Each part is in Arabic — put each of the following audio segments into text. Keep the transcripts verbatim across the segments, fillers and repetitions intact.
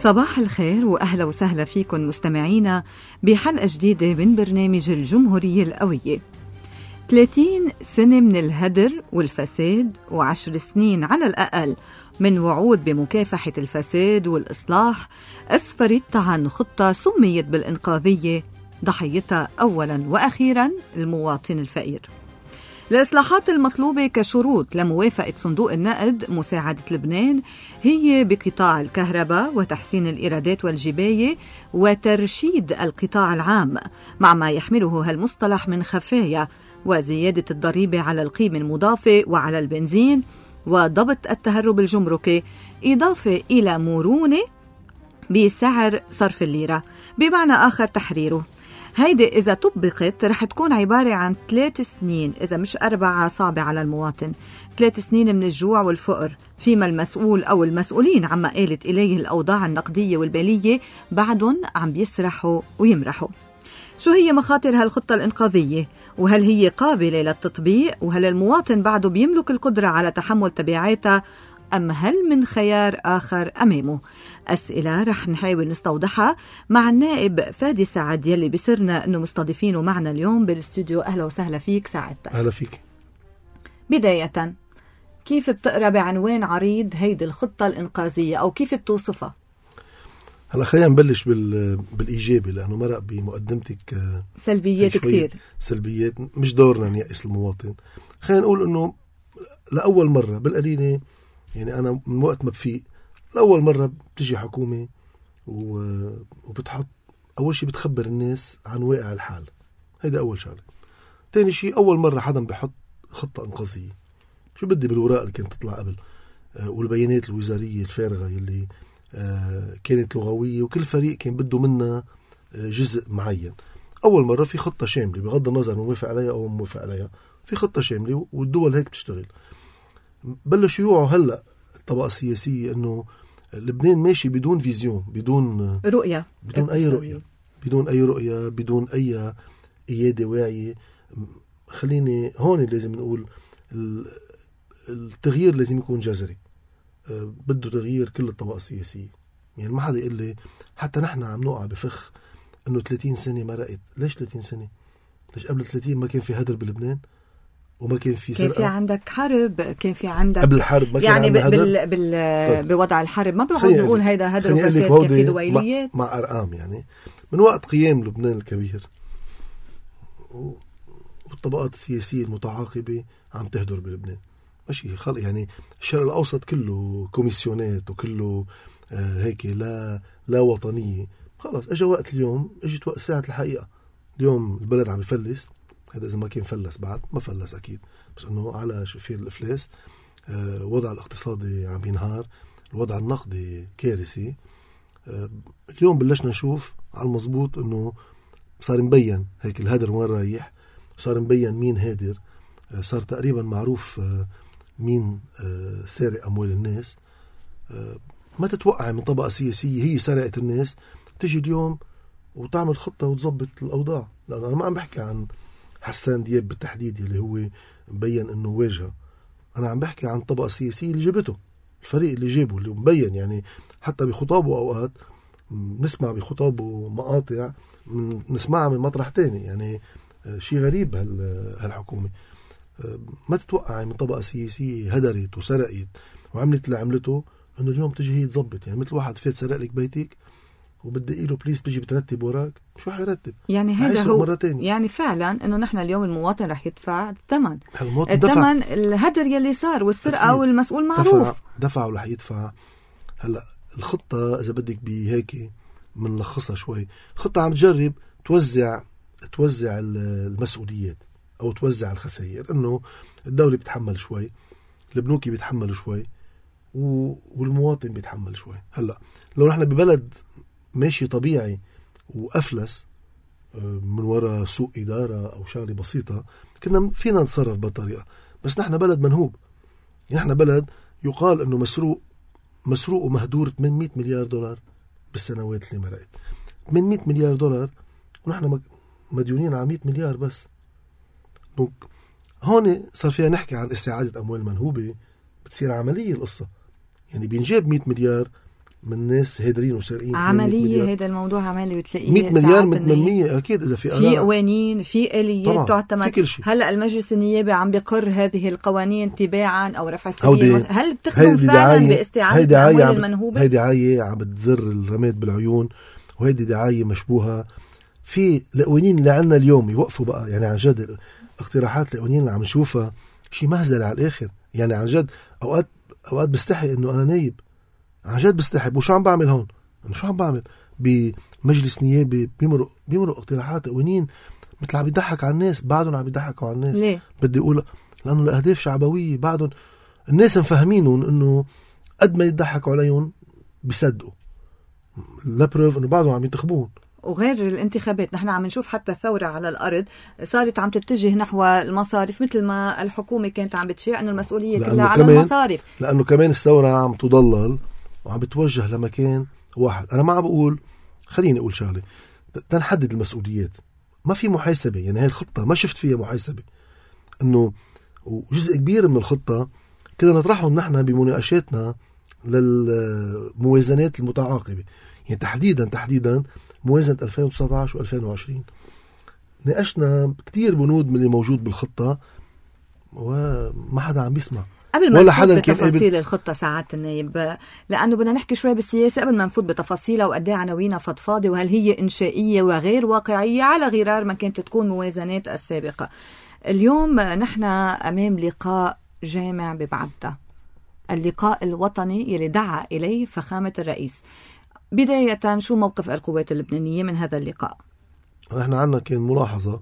صباح الخير وأهلا وسهلا فيكم مستمعينا بحلقة جديدة من برنامج الجمهورية القوية. ثلاثين سنة من الهدر والفساد وعشر سنين على الأقل من وعود بمكافحة الفساد والإصلاح أسفرت عن خطة سميت بالإنقاذية ضحيتها أولا وأخيرا المواطن الفقير. الإصلاحات المطلوبة كشروط لموافقة صندوق النقد مساعدة لبنان هي بقطاع الكهرباء وتحسين الإيرادات والجباية وترشيد القطاع العام مع ما يحمله هالمصطلح من خفايا، وزيادة الضريبة على القيمة المضافة وعلى البنزين وضبط التهرب الجمركي، إضافة إلى مرونة بسعر صرف الليرة، بمعنى آخر تحريره. هيدي إذا طبقت رح تكون عبارة عن ثلاث سنين إذا مش أربعة صعبة على المواطن، ثلاث سنين من الجوع والفقر، فيما المسؤول أو المسؤولين عما قالت إليه الأوضاع النقدية والمالية بعدهم عم بيسرحوا ويمرحوا. شو هي مخاطر هالخطة الإنقاذية؟ وهل هي قابلة للتطبيق؟ وهل المواطن بعده بيملك القدرة على تحمل تبعاتها؟ أم هل من خيار آخر أمامه؟ أسئلة رح نحاول نستوضحها مع النائب فادي سعد يلي بصرنا أنه مستضيفينه معنا اليوم بالاستوديو. أهلا وسهلا فيك سعد. أهلا فيك. بداية، كيف بتقرأ بعنوان عريض هيدي الخطة الإنقاذية أو كيف بتوصفها؟ هلا خلينا نبلش بال... بالإيجابي، لأنه مرق بمقدمتك سلبيات كتير. سلبيات مش دورنا نيأس المواطن. خلينا نقول أنه لأول مرة بالقليلة، يعني أنا من وقت ما بفيق لأول مرة بتجي حكومة وبتحط أول شيء بتخبر الناس عن واقع الحال. هيدا أول شغلة. تاني شيء أول مرة حدا بيحط خطة إنقاذية. شو بدي بالوراق اللي كانت تطلع قبل آه والبيانات الوزارية الفارغة اللي آه كانت لغوية، وكل فريق كان بده منا آه جزء معين. أول مرة في خطة شاملة بغض النظر موافق عليها أو موافق عليها، في خطة شاملة والدول هيك بتشتغل. بلشوا يوعوا هلأ الطبقة السياسية إنه لبنان ماشي بدون فيزيون، بدون رؤية، بدون أي رؤية، بدون أي رؤية، بدون أي إيادة واعية. خليني هون لازم نقول التغيير لازم يكون جذري، بده تغيير كل الطبقة السياسية. يعني ما حدا يقول لي حتى نحن عم نوقع بفخ إنه ثلاثين سنة مرقت. ليش ثلاثين سنة؟ ليش قبل ثلاثين ما كان في هدر بلبنان وما كان في سرقة؟ كان في عندك حرب، كان في عندك قبل الحرب ما كان يعني عندنا هدر. بال... بال... بوضع الحرب ما بنقعد نقول هيدا هدر وفساد، كان في دويليات مع, مع أرقام. يعني من وقت قيام لبنان الكبير والطبقات السياسية المتعاقبة عم تهدر بلبنان. ماشي خلق يعني الشرق الأوسط كله كوميسيونات وكله آه هيك لا لا وطنية. خلاص اجى وقت اليوم، اجت وقت ساعة الحقيقة. اليوم البلد عم يفلس، هذا إذا ما كان فلس بعد، ما فلس أكيد، بس إنه على شفير الإفلاس. آه الوضع الاقتصادي عم ينهار، الوضع النقدي كارثي. آه اليوم بلشنا نشوف على المضبوط إنه صار مبين هيك الهدر وين رايح، صار مبين مين هادر، آه صار تقريبا معروف آه مين آه سارق أموال الناس. آه ما تتوقع من طبقة سياسية هي سرقت الناس تجي اليوم وتعمل خطة وتضبط الأوضاع. لأن أنا ما عم بحكي عن حسان دياب بالتحديد اللي هو مبين انه واجهه، انا عم بحكي عن طبقة سياسية اللي جابته، الفريق اللي جابه اللي مبين. يعني حتى بخطابه اوقات نسمع بخطابه مقاطع نسمعها من مطرح تاني. يعني شيء غريب هالحكومة. ما تتوقع من طبقة سياسية هدرت وسرقت وعملت اللي عملته انه اليوم تجي هي تزبط. يعني مثل واحد فات سرق لك بيتك وبدي إله بليز تجي بترتب وراك، شو حيرتب؟ يعني هذا هو يعني فعلا انه نحن اليوم المواطن رح يدفع الثمن، الثمن الهدر يلي صار والسرقه والمسؤول معروف دفع, دفع ورح يدفع. هلا الخطه اذا بدك بهيك منلخصها شوي، الخطه عم تجرب توزع توزع المسؤوليات او توزع الخسائر، انه الدوله بتحمل شوي، البنوك بيتحملوا شوي، والمواطن بيتحمل شوي. هلا لو نحن ببلد ماشي طبيعي وأفلس من وراء سوء إدارة أو شغلة بسيطة كنا فينا نتصرف بطريقة، بس نحن بلد منهوب. نحن بلد يقال أنه مسروق مسروق ومهدور ثمانمئة مليار دولار بالسنوات اللي مرقت. ثمانمئة مليار دولار ونحن مديونين على مئة مليار بس. هون صار فيها نحكي عن استعادة أموال منهوبة، بتصير عملية القصة. يعني بينجاب مئة مليار من ناس هادرين وسارقين. عملية هذا الموضوع عملي بتلاقيه مئة مليار متنمية أكيد. إذا في في قوانين في آليات تعتمد. هلأ المجلس النيابي عم بيقر هذه القوانين تباعا أو رفع السبيل. هل بتخدم فعلا باستعادة الأموال المنهوبة؟ هيدي دعاية عم بتزر الرماد بالعيون، وهيدي دعاية مشبوهة. في القوانين اللي عنا اليوم يوقفوا بقى، يعني عن جد اقتراحات القوانين اللي عم نشوفها شيء مهزلة على الآخر. يعني عن جد أوقات أوقات بستحي إنه أنا نايب، عن جد بستحي. وشو عم بعمل هون؟ أنا شو عم بعمل بمجلس نيابي؟ بيمرق بيمرق اقتراحات قوانين مثل عم يضحك على الناس. بعدهم عم يضحكوا على الناس. ليه؟ بدي أقول لأنه الأهداف شعبوية. بعدهم الناس مفهمينهم إنه قد ما يضحكوا عليهم بيصدقوا. لا بروف إنه بعدهم عم ينتخبون. وغير الانتخابات نحن عم نشوف حتى الثورة على الأرض صارت عم تتجه نحو المصارف، مثل ما الحكومة كانت عم بتشيع أنه المسؤولية كلها على المصارف. لأنه كمان الثورة عم تضلل وعم بتوجه لمكان واحد. أنا ما عم بقول، خليني أقول شغلة، تنحدد المسؤوليات. ما في محاسبة. يعني هاي الخطة ما شفت فيها محاسبة. أنه وجزء كبير من الخطة كده نطرحهم نحن بمناقشاتنا للموازنات المتعاقبة. يعني تحديدا تحديدا موازنة ألفين وتسعة عشر وألفين وعشرين ناقشنا كتير بنود من اللي موجود بالخطة وما حدا عم بيسمع. قبل ما نفوت بتفاصيل الخطة ساعات النايب، لأنه بدنا نحكي شوي بالسياسة قبل ما نفوت بتفاصيلها وقد ايه عناوينها فضفاضة وهل هي إنشائية وغير واقعية على غرار ما كانت تكون موازنات السابقة. اليوم نحن أمام لقاء جامع ببعبدة، اللقاء الوطني يلي دعا إليه فخامة الرئيس. بداية شو موقف القوات اللبنانية من هذا اللقاء؟ نحن عنا كان ملاحظة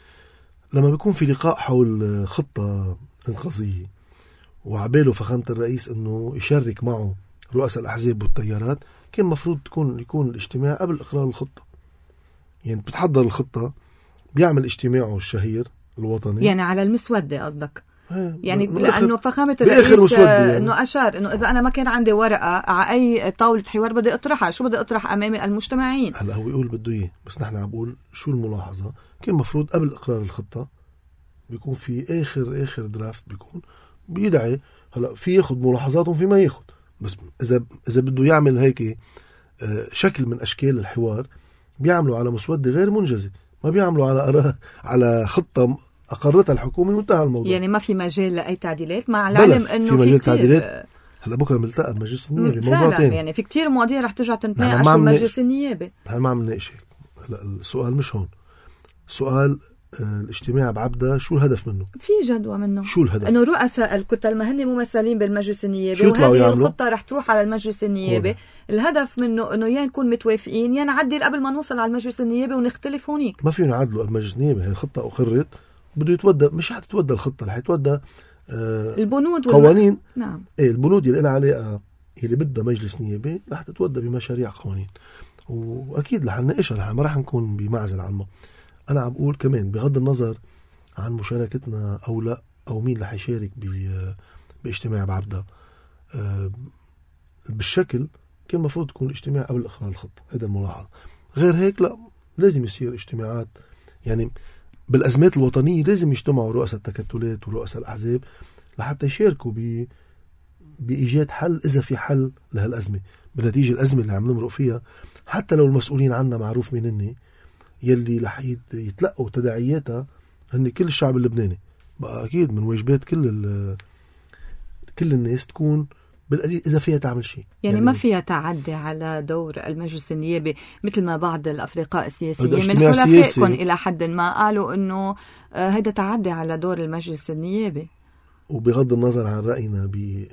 لما بيكون في لقاء حول خطة إنقاذية وعباله فخامة الرئيس أنه يشارك معه رؤساء الأحزاب والتيارات، كان مفروض تكون يكون الاجتماع قبل إقرار الخطة. يعني بتحضر الخطة، بيعمل اجتماعه الشهير الوطني. يعني على المسودة قصدك؟ يعني لأنه فخامة الرئيس يعني. أنه أشار أنه إذا أنا ما كان عندي ورقة على أي طاولة حوار بدي أطرحها، شو بدي أطرح أمام المجتمعين؟ هلا هو يقول بده إيه، بس نحن عم بقول شو الملاحظة. كان مفروض قبل إقرار الخطة بيكون في آخر آخر درافت بيكون بيدعي. هلا في ياخد ملاحظاتهم في ما ياخد، بس إذا إذا بده يعمل هيك شكل من أشكال الحوار بيعملوا على مسودة غير منجزة، ما بيعملوا على على خطة أقرتها الحكومة وانتهى الموضوع. يعني ما في مجال لأي تعديلات، مع العلم إنه في مجال تعديلات. هلا بكره بنلتقى المجلس النيابي موضوع ثاني. يعني في كتير مواضيع رح ترجع تنتناقش بالمجلس النيابي. هلا ما عم نناقش هيك. هلا السؤال مش هون. السؤال آه الاجتماع بعبدة شو الهدف منه؟ في جدوى منه. شو الهدف؟ انه رؤساء الكتل ما هن ممثلين بالمجلس النيابي وهذه الخطة رح تروح على المجلس النيابي. الهدف منه انه يا نكون متوافقين يا نعدل قبل ما نوصل على المجلس النيابي ونختلف هونيك. ما فينا نعدلوا المجلس النيابي. هي الخطة أقرت، بده يتودى، مش حتتودى الخطة، رح يتودى آه البنود قوانين والم... نعم. ايه البنود اللي لها علاقة اللي بدها مجلس نيابي رح تتودى بمشاريع قوانين، واكيد رح نناقشها، ما رح نكون بمعزل عنه. انا عم بقول كمان بغض النظر عن مشاركتنا او لا او مين رح يشارك باجتماع بعبدة، آه بالشكل كان المفروض تكون الاجتماع قبل اقرار الخطة. هذا الملاحظة. غير هيك لا، لازم يصير اجتماعات. يعني بالأزمات الوطنية لازم يجتمعوا رؤساء التكتلات ورؤساء الأحزاب لحتى يشاركوا ب... بإيجاد حل إذا في حل لهالأزمة. بالنتيجة الأزمة اللي عم نمرق فيها حتى لو المسؤولين عنا معروف مين هن، يلي رح يتلقوا تداعياتها هن كل الشعب اللبناني. بقى أكيد من واجبات كل ال... كل الناس تكون بالقليل إذا فيها تعمل شيء. يعني, يعني ما فيها تعدي على دور المجلس النيابي مثل ما بعض الأفرقاء السياسيين من حلفائكم إلى حد ما قالوا إنه هذا تعدي على دور المجلس النيابي. وبغض النظر عن رأينا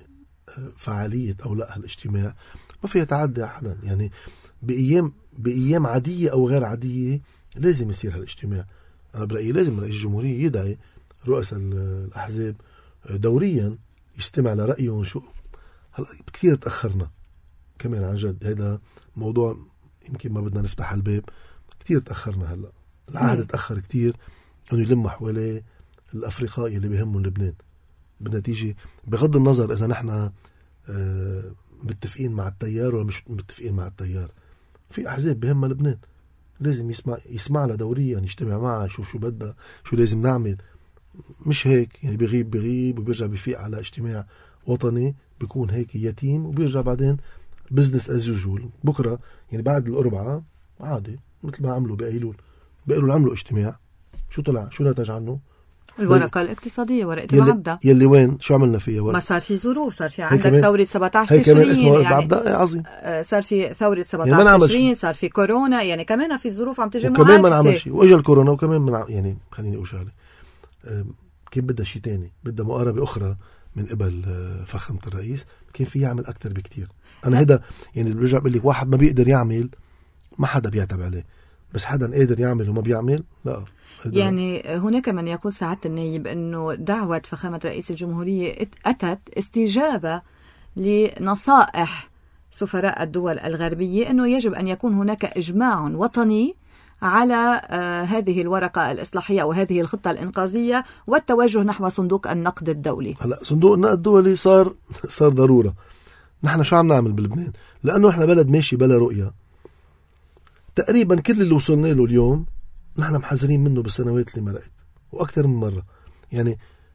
بفعالية أو لا هالاجتماع ما فيها تعدي أحدا. يعني بأيام بأيام عادية أو غير عادية لازم يصير هالاجتماع. أنا برأيي لازم رئيس الجمهورية يدعي رؤساء الأحزاب دوريا يستمع لرأيهم. شو هلا كثير تأخرنا كمان عن جد. هذا موضوع يمكن ما بدنا نفتح الباب. كثير تأخرنا. هلا العهد تأخر كثير انه يلم حواليه الافرقاء اللي بيهمهم لبنان. بالنتيجة بغض النظر اذا نحن آه متفقين مع التيار ولا مش متفقين مع التيار، في احزاب بيهمها لبنان لازم يسمع يسمع لها دوريا، يعني يجتمع معها يشوف شو بدها شو لازم نعمل. مش هيك يعني بيغيب بيغيب وبيرجع بيفيق على اجتماع وطني بيكون هيك يتيم وبيرجع بعدين بزنس از يوجوال. بكره يعني بعد الأربعة عادي مثل ما عملوا بأيلول. بأيلول عملوا اجتماع، شو طلع؟ شو نتج عنه؟ الورقة الاقتصادية، ورقة العبدة يلي وين شو عملنا فيها ورقة؟ ما صار في ظروف، صار في عندك ثورة سبعة عشر تشرين يعني عظيم، صار في ثورة سبعة عشر يعني تشرين، صار في كورونا، يعني كمان في ظروف عم تجي وكمان ما نعمل شيء، واجا الكورونا وكمان من يعني خليني اقول شغله كيف بدها شيء تاني، بدها مقاربة أخرى من قبل فخامة الرئيس، كان في يعمل أكتر بكتير. أنا هيدا يعني اللي برجع بقول لك واحد ما بيقدر يعمل ما حدا بيعتب عليه، بس حدا قادر يعمل وما بيعمل لا. يعني هناك من يقول سعادة النايب أنه دعوة فخامة رئيس الجمهورية أتت استجابة لنصائح سفراء الدول الغربية أنه يجب أن يكون هناك إجماع وطني على آه هذه الورقة الإصلاحية وهذه الخطة الإنقاذية والتوجه نحو صندوق النقد الدولي. هلا صندوق النقد الدولي صار صار ضرورة. نحن شو عم نعمل بلبنان؟ لأنه إحنا بلد ماشي بلا رؤية. تقريبا كل اللي وصلنا له اليوم نحن محذرين منه بالسنوات اللي مرقت وأكثر من مرة. يعني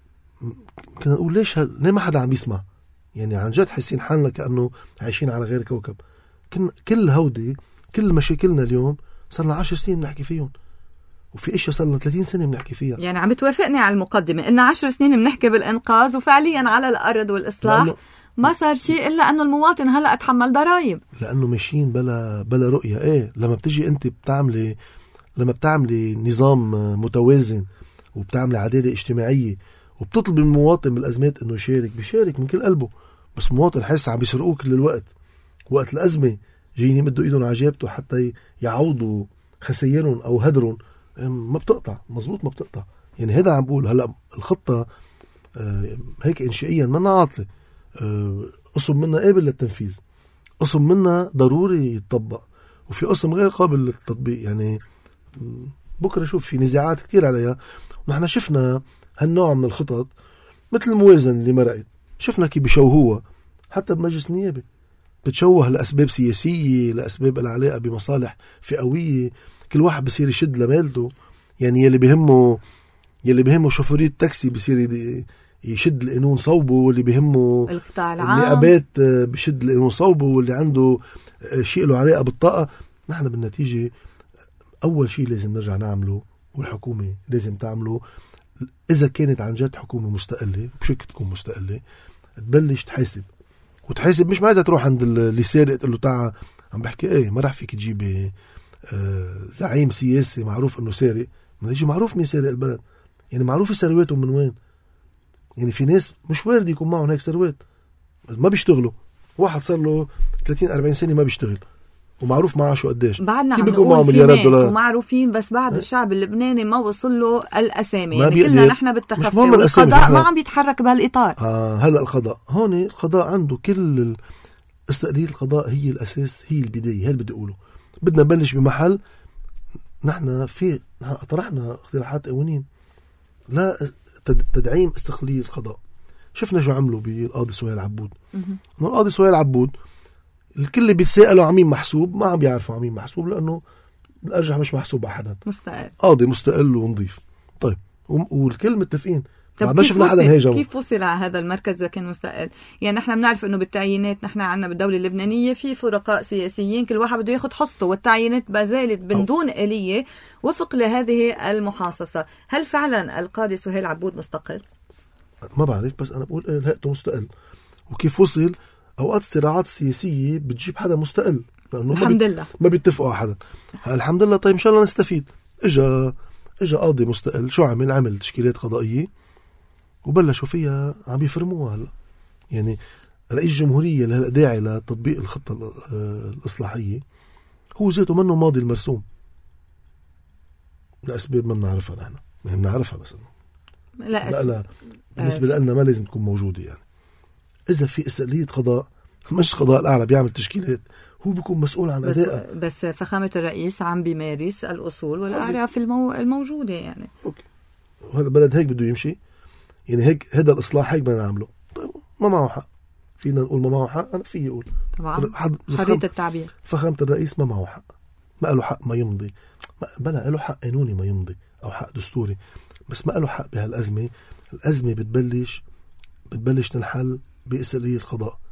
كنا نقول ليش هل... ليه ما حدا عم بيسمع؟ يعني عن جد حاسين حالنا كأنه عايشين على غير كوكب. كن... كل هودي كل مشاكلنا اليوم صار لنا عشر سنين بنحكي فيهم، وفي اشياء صار لنا ثلاثين سنة بنحكي فيها. يعني عم توافقني على المقدمة، قلنا عشر سنين بنحكي بالإنقاذ وفعليا على الأرض والإصلاح ما صار شيء إلا أنه المواطن هلأ أتحمل ضرائب لأنه ماشيين بلا بلا رؤية. إيه لما بتجي أنت بتعملي لما بتعملي نظام متوازن وبتعملي عدالة اجتماعية وبتطلب من المواطن بالأزمات إنه يشارك، بيشارك من كل قلبه. بس مواطن حس عم بيسرقوه كل الوقت، وقت الأزمة جايين يمدوا إيدهم على جيبته حتى يعوضوا خسائرهم أو هدرهم، ما بتقطع. مزبوط ما بتقطع. يعني هذا عم بقول هلأ الخطة آه هيك إنشائيا منا عاطلة، آه قسم منها قابل للتنفيذ، قسم منها ضروري يتطبق، وفي قسم غير قابل للتطبيق. يعني بكرة شوف في نزاعات كتير عليها. ونحن شفنا هالنوع من الخطط مثل الموازنة اللي مرقت، شفنا كيف بيشوهوها حتى بمجلس النيابة، بتشوه لأسباب سياسية، لأسباب العلاقة بمصالح فئوية، كل واحد بصير يشد لمالته. يعني يلي بهمه يلي بهمه شوفورية تاكسي بصير يشد القانون صوبه، واللي بهمه القطاع العام النقابات بشد القانون صوبه، واللي عنده شيء له علاقة بالطاقة. نحن بالنتيجة أول شيء لازم نرجع نعمله والحكومة لازم تعمله، إذا كانت عن جد حكومة مستقلة بشكل تكون مستقلة، تبلش تحاسب. وتحاسب مش معناتها تروح عند اللي سارق تقول له تعا، عم بحكي ايه ما راح فيك تجيب آه زعيم سياسي معروف انه سارق، ما يجي معروف مين سارق البلد، يعني معروف ثرواتهم من وين. يعني في ناس مش وارد يكون معهم هيك ثروات ما بيشتغلوا، واحد صار له ثلاثين أربعين سنة ما بيشتغل ومعروف معه شو قديش، بعدنا عم نقول في ناس ومعروفين، بس بعد الشعب اللبناني ما وصل له الأسامي. يعني كلنا نحن بالتخفي، والقضاء ما عم بيتحرك بهالإطار. آه هلأ القضاء هون، القضاء عنده كل استقلالية. القضاء هي الأساس، هي البداية، هي اللي بدي أقوله. بدنا نبلش بمحل نحن في طرحنا اقتراحات قوانين لا تدعيم استقلالية القضاء. شفنا شو عملوا بالقاضي سهيل عبود. القاضي سهيل عبود الكل بيتسائلوا عمين محسوب، ما عم بيعرفوا عمين محسوب، لأنه الأرجح مش محسوب أحدا، مستقل، قاضي مستقل ونظيف. طيب والكل متفقين. ما شفنا حدا هاجم. كيف وصل على هذا المركز إذا كان مستقل؟ يعني نحن بنعرف إنه بالتعيينات نحن عنا بالدولة اللبنانية في فرقاء سياسيين كل واحد بده ياخد حصته، والتعيينات بازالت من دون آلية وفق لهذه المحاصصة. هل فعلا القاضي سهيل عبود مستقل؟ ما بعرف، بس أنا بقول إيه هيئته مستقل. وكيف وصل؟ أوقات الصراعات السياسية بتجيب حدا مستقل، لأنه الحمد ما لله ما بيتفقوا على حدا. الحمد لله. طيب إن شاء الله نستفيد. إجا إجا قاضي مستقل، شو عمل؟ عمل تشكيلات قضائية وبلشوا فيها عم يفرموها. هلا يعني رئيس الجمهورية اللي هلا داعي لتطبيق الخطة الإصلاحية هو ذاته منه ماضي المرسوم لأسباب ما بنعرفها. نحن ما بنعرفها، بس لا, لا, لا بالنسبة آه. لنا ما لازم تكون موجودة. يعني إذا في استقلالية قضاء، مش قضاء الأعلى بيعمل تشكيلات، هو بيكون مسؤول عن أدائها. بس فخامة الرئيس عم بيمارس الأصول والأعراف المو... الموجودة. يعني أوكي، وهذا البلد هيك بده يمشي. يعني هيك هذا الإصلاح هيك بدنا نعمله. طيب ما معه حق، فينا نقول ما معه حق. أنا فيه أقول طبعا حرية التعبير. فخامة الرئيس ما معه حق، ما له حق ما يمضي، بلا له حق قانوني ما يمضي أو حق دستوري، بس ما له حق بهالأزمة. الأزمة بتبلش بتبلش تنحل باستقلالية القضاء.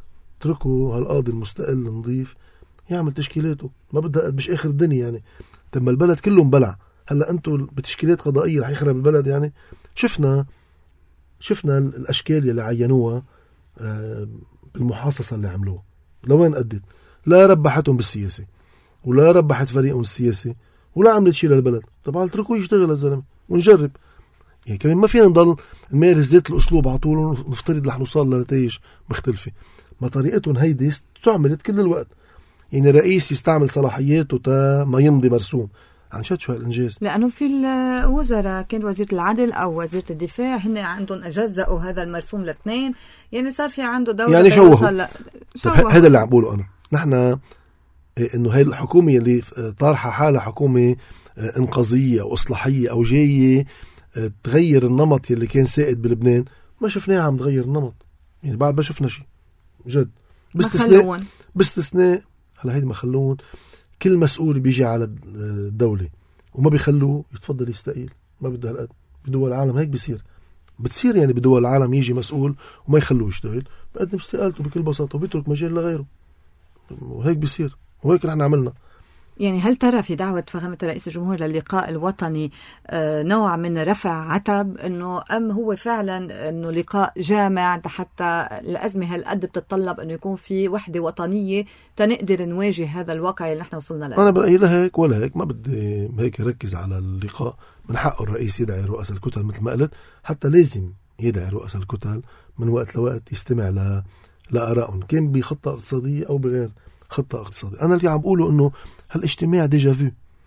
اتركوا هالقاضي المستقل نظيف يعمل تشكيلاته، ما بدها مش آخر الدنيا يعني. تم البلد كله مبلع، هلا انتم بتشكيلات قضائية رح يخرب البلد يعني. شفنا شفنا الأشكال اللي عينوها بالمحاصصة اللي عملوها لوين أدت؟ لا ربحتهم بالسياسة ولا ربحت فريقهم السياسي ولا عملت شيء للبلد. طبعا اتركوه يشتغل الزلمة ونجرب يعني. كمان ما فينا نضل نمارس ذات الأسلوب على طول ونفترض رح نوصل لنتائج مختلفة. ما طريقتهم هيدي استعملت كل الوقت يعني. رئيس يستعمل صلاحياته تا ما يمضي مرسوم عن شد شو هالإنجاز. لأنه في الوزراء كان وزيرة العدل أو وزيرة الدفاع هن عندهم أجزأوا هذا المرسوم الاثنين يعني. صار في عنده دولة يعني شوهوا. هذا اللي عم بقوله أنا. نحن إنه هاي الحكومة اللي طارحة حالها حكومة إنقاذية أو إصلاحية أو جاية تغير النمط اللي كان سائد بلبنان، ما شفناها عم تغير النمط يعني. بعد ما شفنا شيء جد باستثناء باستثناء هلا هيدي مخلون. كل مسؤول بيجي على الدولة وما بيخلوه يتفضل يستقيل. ما بده هالقد. بدول العالم هيك بيصير بتصير يعني. بدول العالم يجي مسؤول وما يخلوه يشتغل بقدم استقالته بكل بساطة وبيترك مجال لغيره، وهيك بيصير وهيك نحن عملنا يعني. هل ترى في دعوة فخامة رئيس الجمهور للقاء الوطني نوع من رفع عتب أنه أم هو فعلا أنه لقاء جامع حتى الأزمة هالقد بتتطلب أنه يكون في وحدة وطنية تنقدر نواجه هذا الواقع اللي نحن وصلنا له؟ أنا برأيي لا هيك ولا هيك. ما بدي هيك ركز على اللقاء. من حقه الرئيس يدعي رؤساء الكتل مثل ما قلت، حتى لازم يدعي رؤساء الكتل من وقت لوقت يستمع ل لآرائهم، كان بخطة اقتصادية أو بغير خطة اقتصادية. أنا اللي عم بقوله إنه هالاجتماع ديجافو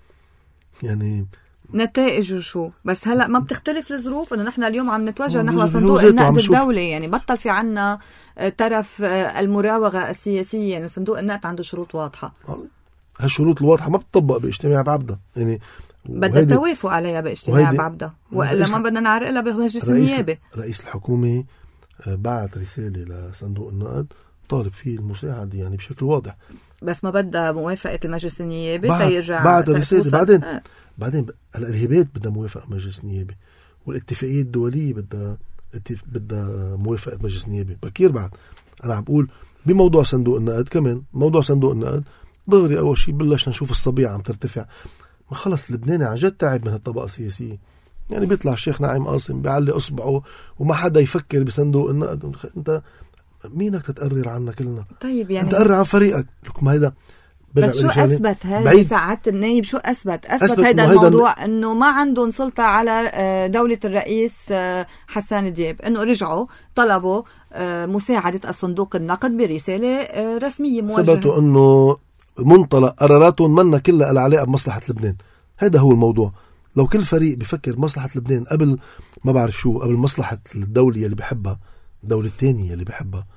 يعني. نتائجه شو؟ بس هلأ ما بتختلف الظروف إنه نحن اليوم عم نتوجه نحو صندوق النقد الدولي يعني. بطل في عنا طرف المراوغة السياسية يعني. صندوق النقد عنده شروط واضحة. هالشروط الواضحة ما بتطبق باجتماع بعبدة يعني. بدنا التوافق عليها باجتماع بعبدة، وإلا ما بدنا نعرقلها بمجلس النيابة. رئيس الحكومة بعت رسالة لصندوق النقد طالب فيه المساعدة يعني بشكل واضح، بس ما بدها موافقة المجلس النيابي بعد تيرجع بعد الرسالة. بعدين آه. بعدين الإرهابات بدها موافقة مجلس النيابي، والاتفاقية الدولية بدها بدها موافقة مجلس النيابي بكير. بعد أنا عم بقول بموضوع صندوق النقد كمان. موضوع صندوق النقد دغري أول شيء بلشنا نشوف الصبيعة عم ترتفع. ما خلص لبنان عن جد تعب من هالطبقة السياسية يعني. بيطلع الشيخ نعيم قاسم بيعلي أصبعه وما حدا يفكر بصندوق النقد. أنت مينك تتقرر عنا كلنا؟ طيب يعني انت قرر عن فريقك. لكم هيدا بس شو أثبت هذا ساعة النايب؟ شو أثبت؟ أثبت هيدا الموضوع أنه ما عندهم سلطة على دولة الرئيس حسان دياب، أنه رجعوا طلبوا مساعدة الصندوق النقد برسالة رسمية موجهة. ثبتوا أنه منطلق قراراتهم منا كلها العلاقة بمصلحة لبنان. هذا هو الموضوع. لو كل فريق بفكر مصلحة لبنان قبل ما بعرف شو، قبل مصلحة الدولة اللي بحبها، الدولة الثانية اللي بحبها،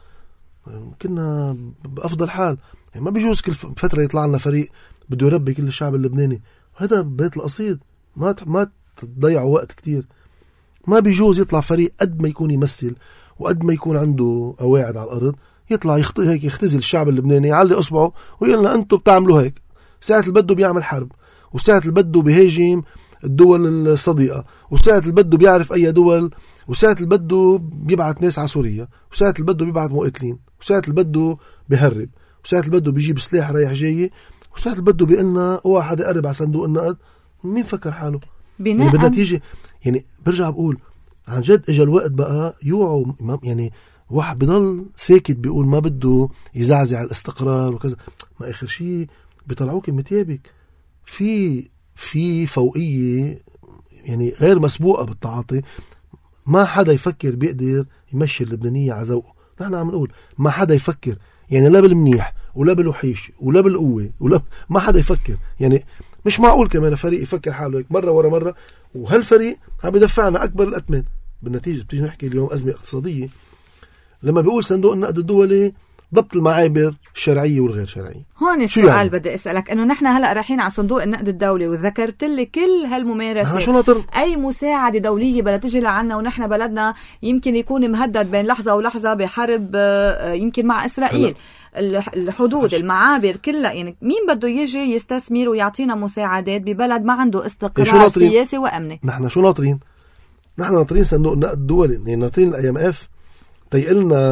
كنا بأفضل حال يعني. ما بيجوز كل فترة يطلع لنا فريق بده يربي كل الشعب اللبناني. هذا بيت القصيد. ما ما تضيعوا وقت كتير. ما بيجوز يطلع فريق قد ما يكون يمثل وقد ما يكون عنده قواعد على الأرض يطلع يخط... هيك يختزل الشعب اللبناني، يعلي أصبعه ويقول لنا أنتوا بتعملوا هيك. ساعة اللي بده بيعمل حرب، وساعة اللي بده بيهاجم الدول الصديقة، وساعة اللي بده بيعرف أي دول، وساعة اللي بده بيبعت ناس على سوريا، وساعة اللي بده بيبعت مقاتلين، وساعة اللي بده بيهرب، وساعة اللي بده بيجيب سلاح رايح جاي، وساعة اللي بده بيقلنا واحد يقرب على صندوق النقد. مين فكر حاله؟ يعني بدها تيجي يعني. برجع بقول عن جد اجى الوقت بقى يوعوا يعني. واحد بضل ساكت بيقول ما بده يزعزع الاستقرار وكذا، ما آخر شيء بيطلعوك متيابك. في في فوقية يعني غير مسبوقة بالتعاطي. ما حدا يفكر بيقدر يمشي اللبنانية على ذوقه. نحن عم نقول ما حدا يفكر يعني، لا بالمنيح ولا بالوحيش ولا بالقوة ولا ما حدا يفكر يعني. مش معقول كمان فريق يفكر حاله هيك مرة ورا مرة، وهالفريق عم بدفعنا أكبر الأثمان. بالنتيجة بتيجي نحكي اليوم أزمة اقتصادية لما بيقول صندوق النقد الدولي ضبط المعابر الشرعية والغير شرعية. هون السؤال يعني؟ بدي أسألك إنه نحن هلأ رايحين على صندوق النقد الدولي وذكرت لي كل هالممارسات. أي مساعدة دولية بدها تجي لعنا ونحن بلدنا يمكن يكون مهدد بين لحظة ولحظة بحرب يمكن مع إسرائيل. الحدود المعابر كلها يعني. مين بده يجي يستثمر ويعطينا مساعدات ببلد ما عنده استقرار سياسي وأمني؟ نحن شو ناطرين؟ نحن ناطرين صندوق النقد الدولي، يعني ناطرين الأي ام اف تيقلنا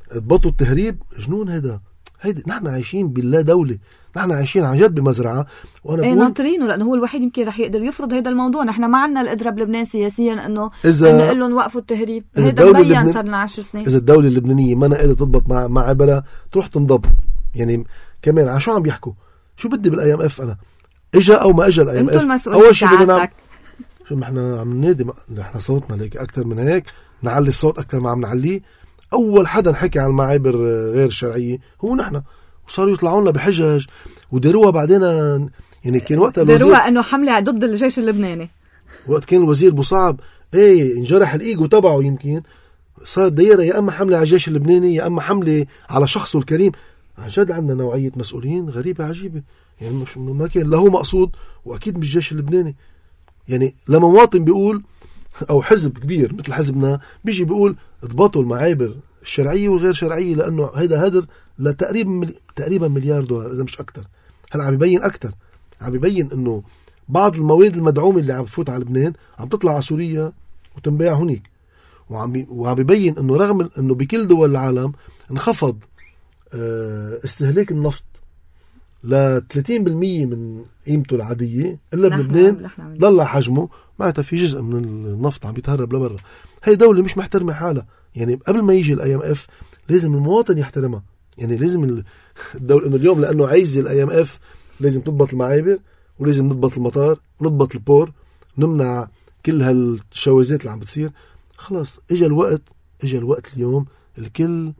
اضبطوا التهريب جنون. هيدا هيدا نحن عايشين بالله دولة، نحن عايشين عن جد بمزرعة. وانا ايه ناطرينه لانه هو الوحيد يمكن رح يقدر يفرض هذا الموضوع. نحن ما عنا القدرة بلبنان سياسيا انه نقول لهم وقفوا التهريب. هذا مبين صار لنا عشر سنين. اذا الدولة اللبنانية ما قادرة تضبط مع مع عبرها تروح تنضب. يعني كمان على شو عم بيحكوا؟ شو بدي بالاي ام اف؟ انا اجا او ما اجا الاي ام اف اول شيء بدنا نعمل شو؟ ما احنا عم ننادي، احنا صوتنا ليك اكثر من هيك، نعلي الصوت اكثر ما عم نعليه. اول حدا نحكي عن المعابر غير شرعيه هو نحن، وصاروا يطلعوا لنا بحجج وداروها بعدين. يعني كان وقتها داروها انه حمله ضد الجيش اللبناني. وقت كان الوزير بوصعب ايه انجرح الايجو تبعه، يمكن صارت دايره يا اما حمله على الجيش اللبناني يا اما حمله على شخصه الكريم. عن جد عندنا نوعيه مسؤولين غريبه عجيبه. يعني مش ما كان له مقصود، واكيد مش الجيش اللبناني. يعني لما مواطن بيقول او حزب كبير مثل حزبنا بيجي بيقول اضبطوا المعابر الشرعيه والغير شرعيه لانه هيدا هدر لتقريبا مل... تقريبا مليار دولار اذا مش اكثر. هلا عم يبين اكثر، عم يبين انه بعض المواد المدعومه اللي عم تفوت على لبنان عم تطلع على سوريا وتنباع هنيك. وعم بي... وعم يبين انه رغم انه بكل دول العالم انخفض استهلاك النفط ل ثلاثين بالمية من قيمته العاديه، الا بلبنان ضل حجمه. معناتها في جزء من النفط عم يتهرب لبرا. هي دولة مش محترمة حالها. يعني قبل ما يجي الاي ام اف لازم المواطن يحترمها. يعني لازم الدولة انه اليوم لانه عايزة الاي ام اف لازم تضبط المعابر ولازم نضبط المطار ونضبط البور، نمنع كل هالشواذات اللي عم بتصير. خلاص اجى الوقت، اجى الوقت اليوم الكل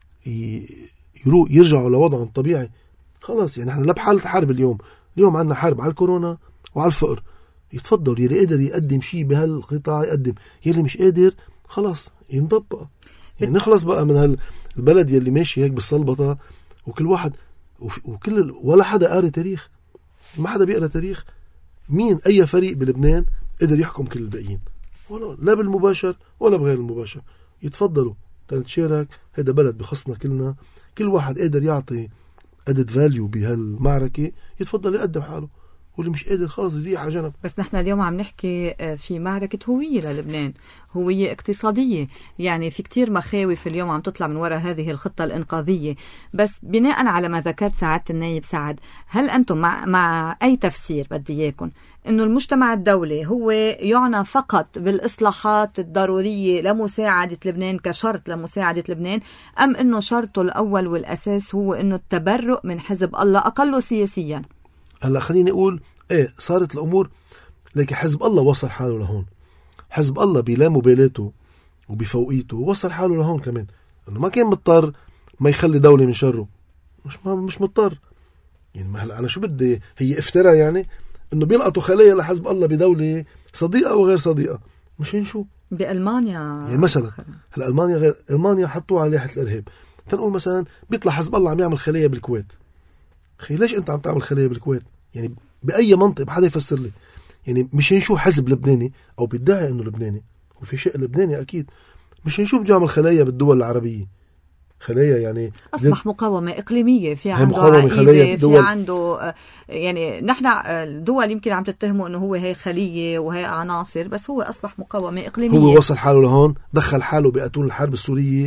يروق يرجعوا لوضعهم الطبيعي. خلاص يعني احنا لا بحالة حرب اليوم، اليوم عندنا حرب على الكورونا وعلى الفقر. يتفضل يلي قادر يقدم شيء بهالقطاع يقدم، يلي مش قادر خلاص ينضب بقى. يعني نخلص بقى من هالبلد يلي ماشي هيك بالصلبطة، وكل واحد وكل ولا حدا قاري تاريخ. ما حدا بيقرأ تاريخ. مين أي فريق بلبنان قدر يحكم كل الباقيين؟ ولا لا بالمباشر ولا بغير المباشر. يتفضلوا تنتشارك، هذا بلد بخصنا كلنا، كل واحد قادر يعطي added value بهالمعركة يتفضل يقدم حاله، واللي مش قادر خلاص يزيح على جنب. بس نحن اليوم عم نحكي في معركة هوية للبنان، هوية اقتصادية. يعني في كتير مخاوف اليوم عم تطلع من وراء هذه الخطة الإنقاذية. بس بناء على ما ذكرت سعادة النايب سعد، هل أنتم مع, مع أي تفسير بدي إياكم إنه المجتمع الدولي هو يعنى فقط بالإصلاحات الضرورية لمساعدة لبنان كشرط لمساعدة لبنان، أم إنه شرطه الأول والأساس هو إنه التبرؤ من حزب الله أقله سياسيا؟ هلا خليني اقول ايه صارت الامور، لكن حزب الله وصل حاله لهون. حزب الله بلا مبالاته وبفوقيته وصل حاله لهون كمان، انه ما كان مضطر ما يخلي دولة من شره. مش ما مش مضطر. يعني ما هلا انا شو بدي، هي افتراء يعني انه بيلقطوا خلايا لحزب الله بدولة صديقة او غير صديقة. مشان شو؟ بألمانيا يعني مثلا هلا المانيا غير المانيا حطوها على لائحة الارهاب. تنقول مثلا بيطلع حزب الله عم يعمل خلايا بالكويت. خي ليش انت عم تعمل خلايا بالكويت؟ يعني بأي منطق بحدا يفسر لي؟ يعني مشان شو حزب لبناني او بيدعي انه لبناني وفي شيء لبناني اكيد، مشان شو بده يعمل خلايا بالدول العربية؟ خلايا يعني اصبح مقاومة اقليمية، في عنده عقيدة، في عنده يعني نحن الدول يمكن عم تتهمه انه هو هي خلية وهي عناصر، بس هو اصبح مقاومة اقليمية. هو وصل حاله لهون، دخل حاله بأتون الحرب السورية،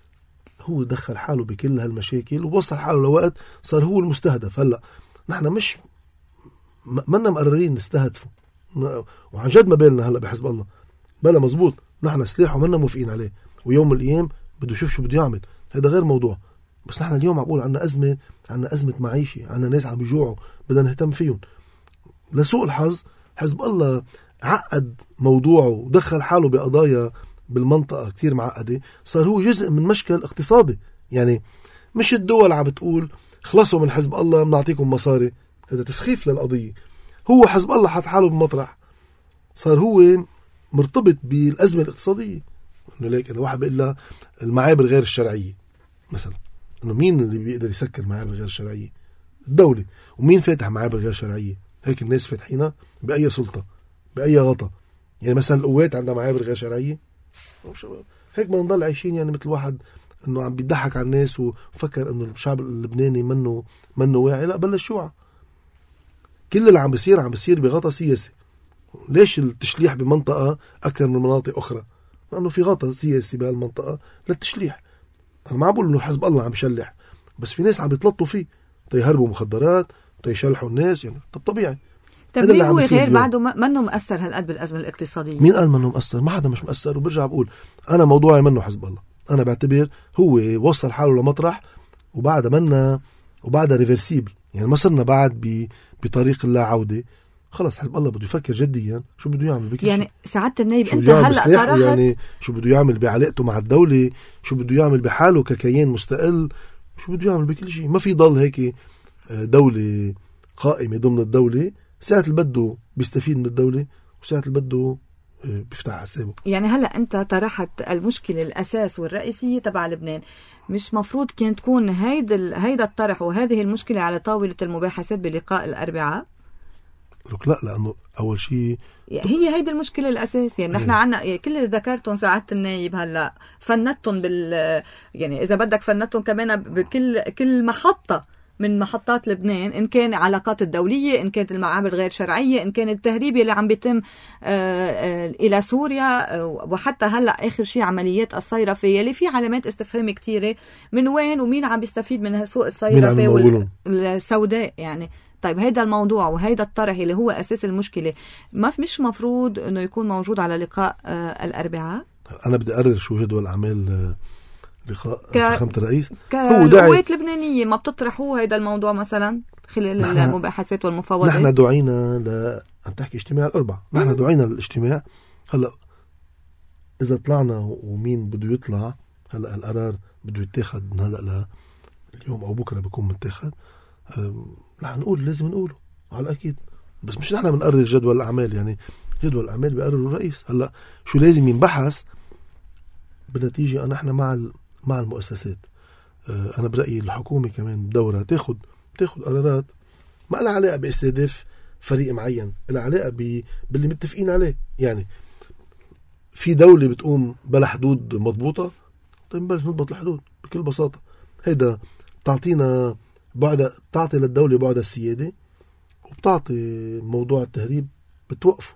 هو دخل حاله بكل هالمشاكل ووصل حاله لوقت صار هو المستهدف. هلا نحن مش منا مقررين نستهدفه، وعن جد ما بالنا هلا بحزب الله بلا مزبوط. نحن سلاحه منا موافقين عليه، ويوم من الايام بده يشوف شو بده يعمل، هذا غير موضوع. بس نحن اليوم عم بقول عنا أزمة، عنا أزمة معيشة، عنا ناس عم يجوعوا بدنا نهتم فيهم. لسوء الحظ حزب الله عقد موضوعه ودخل حاله بقضايا بالمنطقة كتير معقدة، صار هو جزء من مشكل اقتصادي. يعني مش الدول عم بتقول خلصوا من حزب الله بنعطيكم مصاري، هذا تسخيف للقضية. هو حزب الله حط حاله بمطرح، صار هو مرتبط بالأزمة الاقتصادية. إنه ليك إنه واحد بيقول له المعابر غير الشرعية مثلا، إنه مين اللي بيقدر يسكر معابر غير شرعية؟ الدولة. ومين فاتح معابر غير شرعية؟ هيك الناس فاتحينها بأي سلطة بأي غطا. يعني مثلا القوات عندها معابر غير شرعية، هيك ما نضل عايشين يعني مثل واحد إنه عم بيضحك على الناس وفكر إنه الشعب اللبناني منه منه واعي. لا بلش يوعى. كل اللي عم بيصير عم بيصير بغطا سياسي. ليش التشليح بمنطقة أكثر من مناطق أخرى؟ لأنه في غطا سياسي بهالمنطقة للتشليح. أنا ما عم بقول إنه حزب الله عم بيشلح، بس في ناس عم بيتلطوا فيه تيهربوا مخدرات تيشلحوا الناس يعني. طب طبيعي. طب ليه هو غير بعده منه مؤثر هالقد بالأزمة الاقتصادية؟ مين قال منه مؤثر؟ ما حدا مش مؤثر. وبرجع بقول أنا موضوعي منه حزب الله. أنا بعتبر هو وصل حاله لمطرح وبعد منا وبعد ريفرسيبل، يعني ما صرنا بعد بطريق اللا عودة. خلاص حزب الله بده يفكر جديا شو بده يعمل بكل يعني شيء. سعادة النايب انت هلا طرحت يعني شو بده يعمل بعلاقته مع الدولة، شو بده يعمل بحاله ككيان مستقل، شو بده يعمل بكل شيء. ما في ضل هيك دولة قائمة ضمن الدولة، ساعة اللي بده بيستفيد من الدولة وساعة اللي بده بيفتح حسابه. يعني هلا انت طرحت المشكلة الأساس والرئيسية تبع لبنان، مش مفروض كان تكون هيدا هيدا الطرح وهذه المشكلة على طاولة المباحثات بلقاء الأربعاء؟ لك لا، لأنه أول شيء هي هيدي المشكلة الأساسية. يعني نحن عنا يعني كل اللي ذكرتهم سعادة النايب هلا فنتهم بال يعني إذا بدك فنتهم كمان بكل كل محطة من محطات لبنان، إن كان علاقات الدولية، إن كانت المعابر غير شرعية، إن كان التهريب اللي عم بيتم إلى سوريا، وحتى هلأ آخر شيء عمليات الصيرفة يلي في علامات استفهام كتيرة من وين ومين عم بيستفيد من سوق الصيرفة والسوداء يعني. طيب هيدا الموضوع وهيدا الطرح اللي هو أساس المشكلة ما مش مفروض إنه يكون موجود على لقاء الأربعاء؟ أنا بدي أقرر شو جدول الأعمال لقاء ك... فخامة الرئيس. هو القوات اللبنانية ما بتطرحوا هيدا الموضوع مثلا خلال المباحثات والمفاوضات؟ نحن دعينا ل عم تحكي اجتماع الأربع، نحن دعينا للاجتماع. هلا إذا طلعنا ومين بده يطلع، هلا القرار بده يتاخد من هلا ل اليوم أو بكرة بيكون متاخد. نحن نقول لازم نقوله على أكيد، بس مش نحن بنقرر جدول الأعمال. يعني جدول الأعمال بيقرره الرئيس. هلا شو لازم ينبحث بالنتيجة؟ أنا احنا مع مع المؤسسات. أنا برأيي الحكومة كمان بدورها تاخد تاخد قرارات ما لها علاقة باستهداف فريق معين، لها علاقة باللي متفقين عليه. يعني في دولة بتقوم بلا حدود مضبوطة، طيب نبلش نضبط الحدود بكل بساطة. هيدا بتعطينا بعد، بتعطي للدولة بعد السيادة، وبتعطي موضوع التهريب بتوقفه.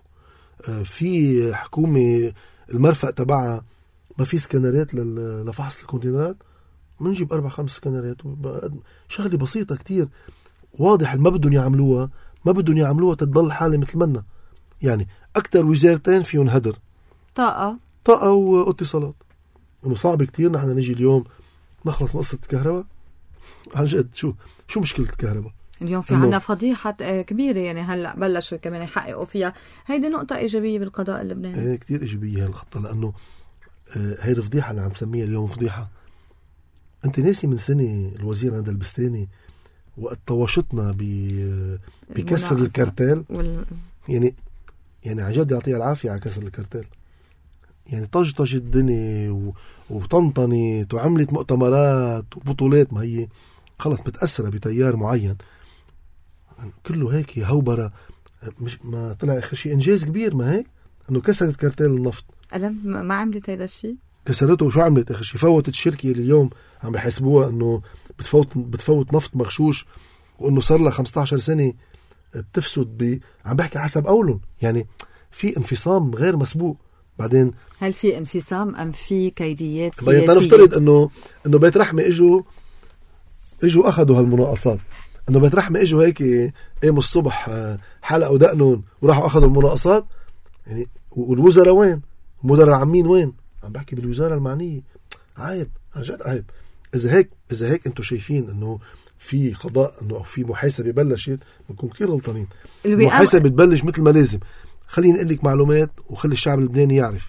في حكومة المرفق تبعها ما في سكانرات لفحص الكونتينرات، منجيب أربع خمس سكانرات. شغلة بسيطة كتير واضح ما بدهم يعملوها، ما بدهم يعملوها تتضل حالة مثل منا. يعني أكتر وزارتين فيهم هدر، طاقة طاقة واتصالات. إنه صعب كتير نحن نجي اليوم نخلص من قصة الكهرباء. عن جد شو شو مشكلة الكهرباء اليوم؟ في عنا فضيحة كبيرة يعني هلأ بلشوا كمان يحققوا فيها. هيدي نقطة إيجابية بالقضاء اللبناني. ايه كتير إيجابية هالخطة، لأنه هاي الفضيحة اللي عم سميها اليوم فضيحة. أنت ناسي من سنة الوزير هذا البستاني وقت طوشتنا بكسر الكارتيل وال... يعني يعني عن جد يعطيها العافية على كسر الكارتيل. يعني طجطج الدنيا و... وطنطنت وعملت مؤتمرات وبطولات، ما هي خلص متأثرة بتيار معين. كله هيك هوبرة، مش ما طلع آخر شيء إنجاز كبير. ما هيك إنه كسرت كارتيل النفط. ألم ما عملت هذا الشيء؟ كسرته. وشو عملت آخر شيء؟ فوتت الشركة اللي اليوم عم بحسبوها إنه بتفوت بتفوت نفط مغشوش، وإنه صار لها خمسة عشر سنة بتفسد. ب عم بحكي حسب قولهم. يعني في انفصام غير مسبوق. بعدين هل في انفصام أم في كيديات سياسية؟ بعدين نفترض إنه إنه بيت رحمة إجوا إجوا أخذوا هالمناقصات. إنه بيت رحمة إجوا هيك قاموا الصبح حلقوا دقنهم وراحوا أخذوا المناقصات. يعني والوزراء وين؟ المدراء العامين وين؟ عم بحكي بالوزارة المعنية. عيب، عن جد عيب. إذا هيك إذا هيك أنتوا شايفين إنه في قضاء، إنه أو في محاسبة بلشت، بنكون كتير غلطانين. المحاسبة تبلش مثل ما لازم. خليني أقول لك معلومات وخلي الشعب اللبناني يعرف.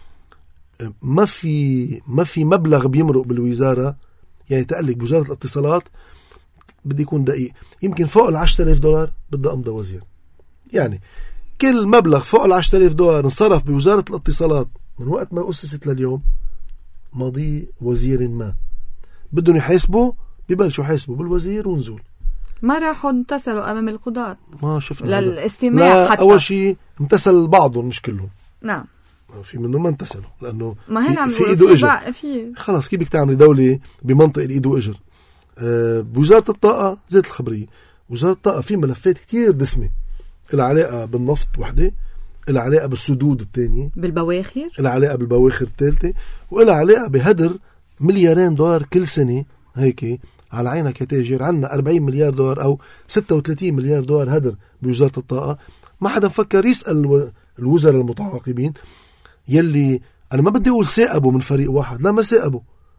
ما في ما في مبلغ بيمرق بالوزارة. يعني تقلك بوزارة الاتصالات بدي يكون دقيق، يمكن فوق العشرة آلاف دولار بدها أمضى وزير. يعني كل مبلغ فوق العشرة آلاف دولار انصرف بوزارة الاتصالات من وقت ما أسست لليوم ماضي وزير ما. بدهم يحاسبوا، ببلشوا يحاسبوا بالوزير ونزول. ما راحوا امتثلوا أمام القضاء؟ ما شفنا للاستماع لا حتى. أول شيء امتثل بعضهم مش كلهم. نعم. في منهم ما امتثلوا لأنه ما في, في إيده إجر. خلاص كيف بدك تعمل دولة بمنطقة الإيده إجر؟ أه بوزارة الطاقة زيت الخبرية. وزارة الطاقة في ملفات كتير دسمة، العلاقة بالنفط وحدة، العلاقة بالسدود الثانية، بالبواخر، العلاقة بالبواخر الثالثة، والعلاقة بهدر مليارين دولار كل سنة هيك على عينك يا تاجر. عنا أربعين مليار دولار أو ستة وثلاثين مليار دولار هدر بوزارة الطاقة. ما حدا فكر يسأل الوزراء المتعاقبين يلي أنا ما بدي أقول سائبوا من فريق واحد، لا ما سائبوا.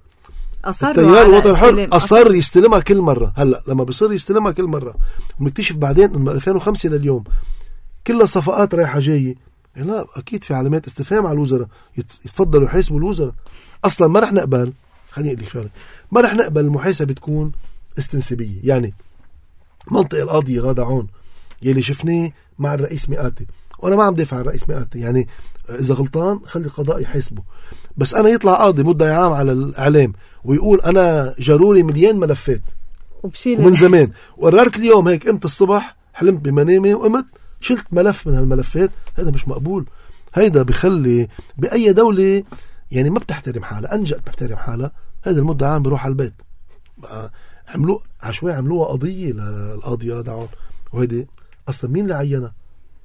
التيار الوطني الحر أصر يستلمها كل مرة. هلأ لما بصير يستلمها كل مرة ونكتشف بعدين من ألفين وخمسة لليوم كلها صفقات رايحة جاية، لا أكيد في علامات استفهام على الوزراء. يتفضلوا يحاسبوا الوزراء. أصلا ما رح نقبل، خليني أقول لك شغلة، ما رح نقبل المحاسبة تكون استنسابية. يعني منطق القاضي غادة عون يلي شفناه مع الرئيس مئاتي، وأنا ما عم دافع عن الرئيس مئاتي، يعني إذا غلطان خلي القضاء يحاسبه. بس أنا يطلع قاضي مدعي عام على الإعلام ويقول أنا جروري مليان ملفات ومن زمان، وقررت اليوم هيك قمت الصبح حلمت بمنامي وقمت شلت ملف من هالملفات. هذا مش مقبول. هيدا بخلي بأي دولة يعني ما بتحترم حالها، أنجأت بتحترم حالها، هذا المدعي عام بيروح على البيت. عملوا عشوائي عملوها قضية للقاضي غادة عون، وهيدي أصلا مين اللي عينها؟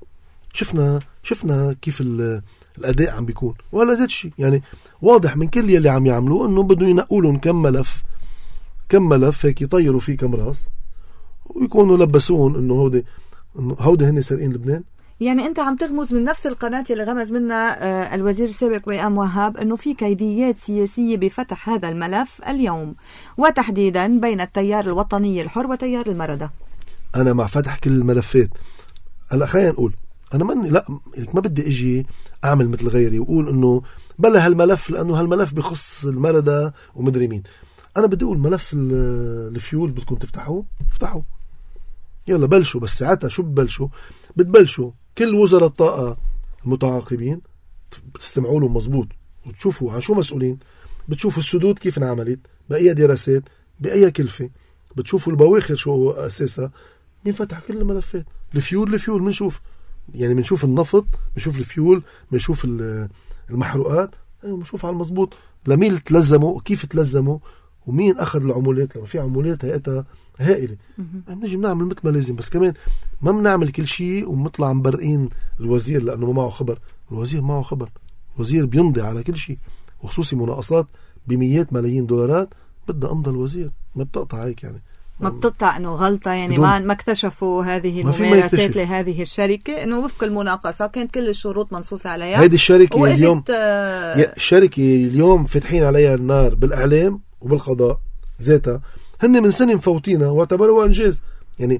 شفنا شفنا كيف الأداء عم بيكون. ولا زيت شيء يعني واضح من كل يلي عم يعملوه إنه بدهم ينقولون كم ملف كم ملف هيك يطيروا فيه كم راس ويكونوا لبسون إنه هودي إنه هودي هن سارقين لبنان. يعني أنت عم تغمز من نفس القناة اللي غمز منها الوزير السابق وئام وهاب إنه في كيديات سياسية بفتح هذا الملف اليوم، وتحديدا بين التيار الوطني الحر وتيار المردة. أنا مع فتح كل الملفات. هلا خلينا نقول أنا مني لا ما بدي أجي أعمل مثل غيري وأقول إنه بلا هالملف لأنه هالملف بخص المردة ومدري مين. أنا بدي أقول ملف الفيول بدكم تفتحوه افتحوا يلا بلشوا. بس ساعتها شو ببلشوا؟ بتبلشوا كل وزراء الطاقة المتعاقبين بتستمعوا لهم مزبوط وتشوفوا عن شو مسؤولين، بتشوفوا السدود كيف انعملت، بأي دراسات، بأي كلفة، بتشوفوا البواخر شو أساسها، مين فتح كل الملفات. الفيول الفيول منشوف يعني منشوف النفط، منشوف الفيول، منشوف المحروقات، منشوف على المزبوط لمين تلزموا وكيف تلزموا ومين أخذ العمولات. لما في عمولات هيئتها هائلة بنجي بنعمل مثل ما لازم. بس كمان ما بنعمل كل شيء ومطلع مبرقين الوزير لأنه ما معه خبر. الوزير معه خبر، الوزير بيمضي على كل شيء، وخصوصي مناقصات بميات ملايين دولارات بدها أمضى الوزير. ما بتقطع هيك يعني ما بتقطع انه غلطه يعني ما ما اكتشفوا هذه الممارسات لهذه الشركه انه وفق المناقصه كانت كل الشروط منصوصه عليها. هذه الشركه اليوم آه الشركه اليوم فتحين عليها النار بالاعلام وبالقضاء ذاتها. هن من سنه مفوتينها واعتبروها انجاز يعني.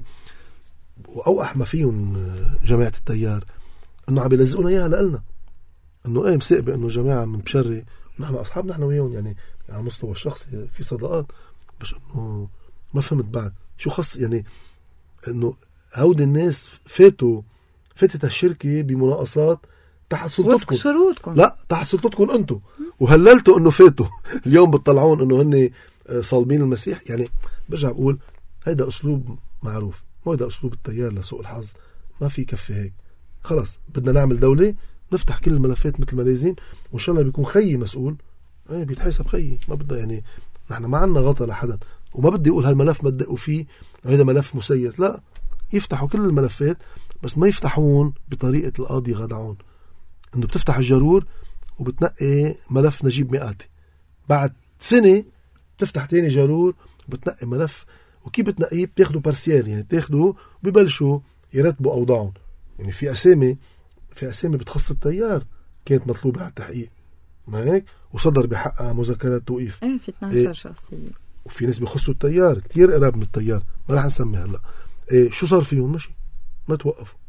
واوقح ما فيهم جماعه التيار انه عم بيلزقونا اياها لنا انه ايه مسابق انه جماعه من بشري نحن اصحاب نحن وياهم يعني على مستوى الشخصي في صداقات. بس انه ما فهمت بعد شو خص يعني انه هود الناس فاتوا فاتت الشركة بمناقصات تحت سلطتكم شروطكم. لا تحت سلطتكم انتم وهللتوا انه فاتوا. اليوم بتطلعون انه هن صالبين المسيح. يعني برجع بقول هيدا اسلوب معروف، هيدا اسلوب التيار لسوء الحظ. ما في كفي هيك. خلاص بدنا نعمل دولة نفتح كل الملفات مثل ما لازم وان شاء الله بيكون خيي مسؤول. ايه بيتحاسب خيي. ما بدنا يعني نحن ما عنا غطى لحدا. وما بدي أقول هالملف ما تدقوا فيه هذا ملف مسيس، لا يفتحوا كل الملفات بس ما يفتحون بطريقة القاضي غادة عون إنه بتفتح الجرور وبتنقي ملف نجيب مئاتي، بعد سنة بتفتح تاني جرور وبتنقي ملف. وكيف بتنقيه؟ بتاخدوا بارسيال يعني بتاخدوا ببلشوا يرتبوا أوضاعهم. يعني في أسامي في أسامي بتخص التيار كانت مطلوبة على التحقيق ما هيك وصدر بحقها مذكرات توقيف. ايه في اثنعش إيه شخصية. وفي ناس بيخصوا التيار كتير قراب من التيار ما راح نسمي هلا. إيه شو صار فيهم؟ ماشي ما توقفوا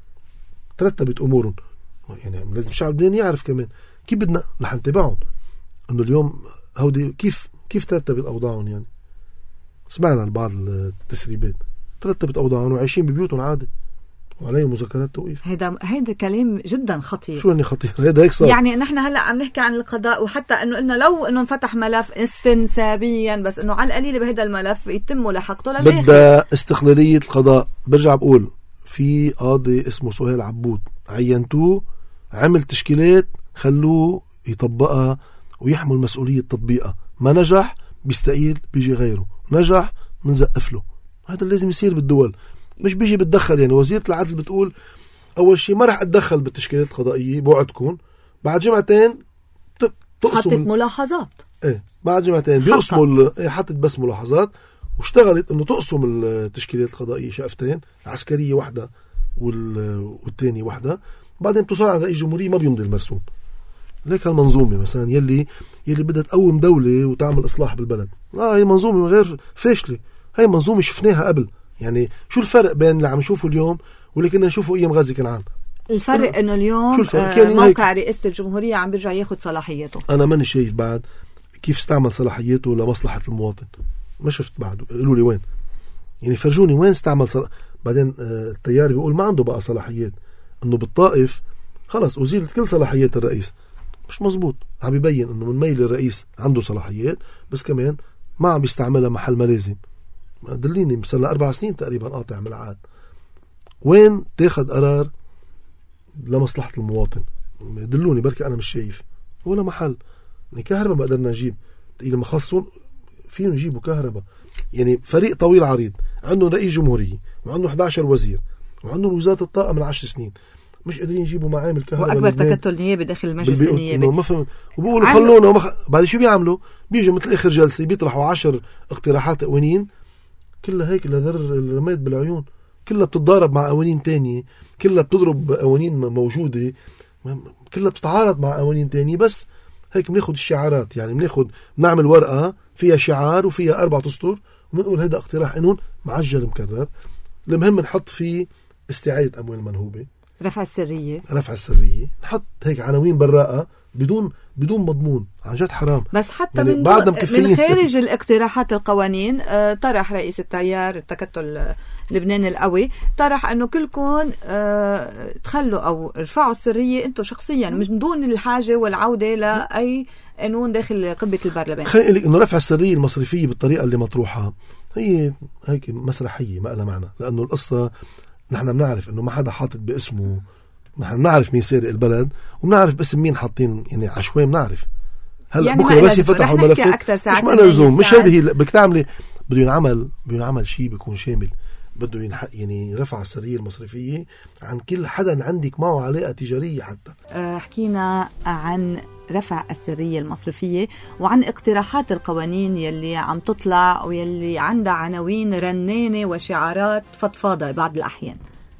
ترتبت امورهم. يعني لازم الشعب اللبناني يعرف كمان كيف بدنا رح نتابعهم انه اليوم هودي كيف كيف ترتبت اوضاعهم. يعني سمعنا بعض التسريبات ترتبت اوضاعهم وعايشين ببيوتهم عادي وعليهم مذكرات توقيف. هيدا هيدا كلام جدا خطير. شو اني خطير؟ هيدا هيك صار. يعني نحن هلا عم نحكي عن القضاء وحتى انه قلنا لو انه انفتح ملف استنسابيا بس انه على القليل بهذا الملف يتم ملاحقته للاخر. بدها استقلاليه القضاء. برجع بقول في قاضي اسمه سهيل عبود عينتوه عمل تشكيلات خلوه يطبقها ويحمل مسؤوليه تطبيقها. ما نجح بيستقيل بيجي غيره، نجح منزقف له. هذا لازم يصير بالدول. مش بيجي بتدخل. يعني وزيرة العدل بتقول أول شيء ما رح أتدخل بالتشكيلات القضائية بوعدكم، بعد جمعتين حطت ملاحظات. ايه بعد جمعتين بيقسموا ايه حطت بس ملاحظات، واشتغلت انه تقسم التشكيلات القضائيه شقفتين، عسكريه واحده وال... والتاني واحده، بعدين بتوصل على رئيس الجمهوريه ما بيمضي المرسوم. ليك هالمنظومه مثلا يلي يلي بدها تقوم دوله وتعمل اصلاح بالبلد، لا هي منظومه غير فاشله، هي منظومه شفناها قبل. يعني شو الفرق بين اللي عم نشوفه اليوم واللي كنا نشوفه ايام غازي كنعان؟ الفرق انه اليوم آه موقع رئاسه الجمهوريه عم بيرجع ياخذ صلاحياته. انا ماني شايف بعد كيف استعمل صلاحيته لمصلحه المواطن، ما شفت بعد. قالوا لي وين، يعني فرجوني وين استعمل صلاح. بعدين آه التيار بيقول ما عنده بقى صلاحيات، انه بالطائف خلص أزيلت كل صلاحيات الرئيس. مش مزبوط، عم بيبين انه من ميل الرئيس عنده صلاحيات بس كمان ما عم بيستعملها محل ما لازم. دليني صار لها أربع سنين تقريبا قاطع من العقد، وين تاخد قرار لمصلحة المواطن؟ دلوني، بركي أنا مش شايف ولا محل. يعني كهرباء ما قدرنا نجيب، لما خصون فيهم يجيبوا كهرباء. يعني فريق طويل عريض، عندهم رئيس جمهورية وعندهم إحدى عشر وزير وعندهم وزارة الطاقة من عشر سنين، مش قادرين يجيبوا معامل كهرباء. وأكبر تكتل نيابي داخل المجلس النيابي. ما فهم، وبقولوا خلونا ومخ... بعد شو بيعملوا؟ بيجوا مثل آخر جلسة بيطرحوا عشر اقتراحات قوانين كلها هيك لذر الرماد بالعيون، كلها بتتضارب مع قوانين تانية، كلها بتضرب قوانين موجودة، كلها بتتعارض مع قوانين تانية. بس هيك بناخد الشعارات، يعني بناخد بنعمل ورقة فيها شعار وفيها أربع أسطر وبنقول هذا اقتراح قانون معجل مكرر. المهم نحط فيه استعادة أموال منهوبة، رفع السرية رفع السرية، نحط هيك عناوين براءة بدون بدون مضمون. عن جد حرام. بس حتى يعني من, من خارج الاقتراحات القوانين آه طرح رئيس التيار التكتل لبنان القوي، طرح انه كلكم آه تخلوا او ارفعوا السرية انتم شخصيا مش دون الحاجة والعودة لأي قانون داخل قبة البرلمان. خليني لك انه رفع السرية المصرفية بالطريقة اللي مطروحة هي هيك مسرحية ما لها معنى، لانه القصة نحن بنعرف انه ما حدا حاطط باسمه، نحن بنعرف مين سارق البلد وبنعرف باسم مين حاطين، يعني عشوائي بنعرف. هلا يعني بكره بس يفتحوا الملفات مش معنى لزوم، مش هذه هي بدك تعملي. بده ينعمل بده ينعمل شيء بيكون شامل، بده ينحق يعني رفع السرية المصرفية عن كل حدا عندك معه علاقة تجارية. حتى حكينا عن رفع السرية المصرفية وعن اقتراحات القوانين يلي عم تطلع ويلي عندها عناوين رنانة وشعارات فضفاضة بعض الأحيان.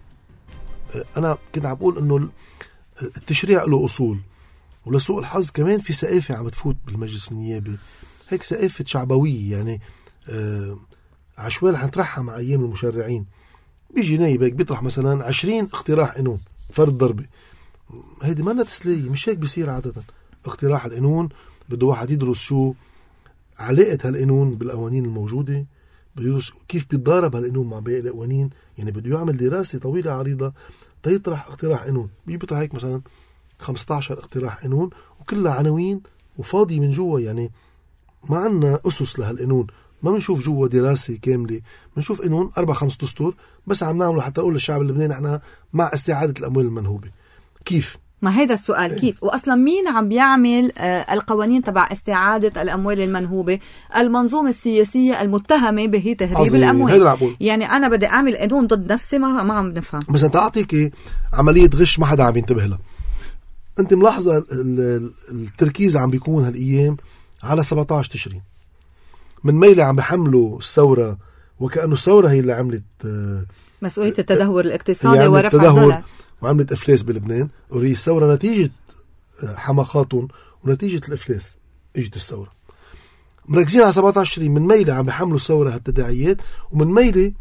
أنا كنت عم بقول إنه التشريع له أصول، ولسوء الحظ كمان في سقافة عم تفوت بالمجلس النيابي، هيك سقافة شعبوية. يعني آه عشوائي رح نطرحها مع أيام المشرعين. بيجي نايب هيك بيطرح مثلا عشرين اقتراح قانون فرد ضربة، هيدي ما تسلية، مش هيك بيصير عادة. اقتراح القانون بده واحد يدرس شو علاقة هالقانون بالقوانين الموجودة، بده يدرس كيف بيتضارب هالقانون مع باقي القوانين، يعني بده يعمل دراسة طويلة عريضة تيطرح اقتراح قانون. بيطرح هيك مثلا خمسة عشر اقتراح قانون وكلها عناوين وفاضي من جوا، يعني ما عنا أسس لهالقانون، ما بنشوف جوا دراسة كاملة، بنشوف قانون أربع خمس دستور بس عم نعمله حتى نقول للشعب اللبناني احنا مع استعادة الأموال المنهوبة. كيف؟ ما هذا السؤال إيه؟ كيف؟ وأصلا مين عم بيعمل آه القوانين تبع استعادة الأموال المنهوبة؟ المنظومة السياسية المتهمة به تهريب الأموال. يعني أنا بدي أعمل قانون ضد نفسي ما ما عم نفهم. بس أنت أعطيك عملية غش ما حدا عم ينتبه لها. أنت ملاحظة التركيز عم بيكون هالأيام على سبعة عشر تشرين، من ميلة عم بحملوا الثورة وكأنه الثورة هي اللي عملت آه مسؤولية التدهور الاقتصادي ورفع الدولار وعملت إفلاس بلبنان. وري الثورة نتيجة حماقاتهم ونتيجة الإفلاس اجت الثورة. مركزين على سبعة عشر من ميلة عم بيحملوا الثورة هالتداعيات، ومن ميلة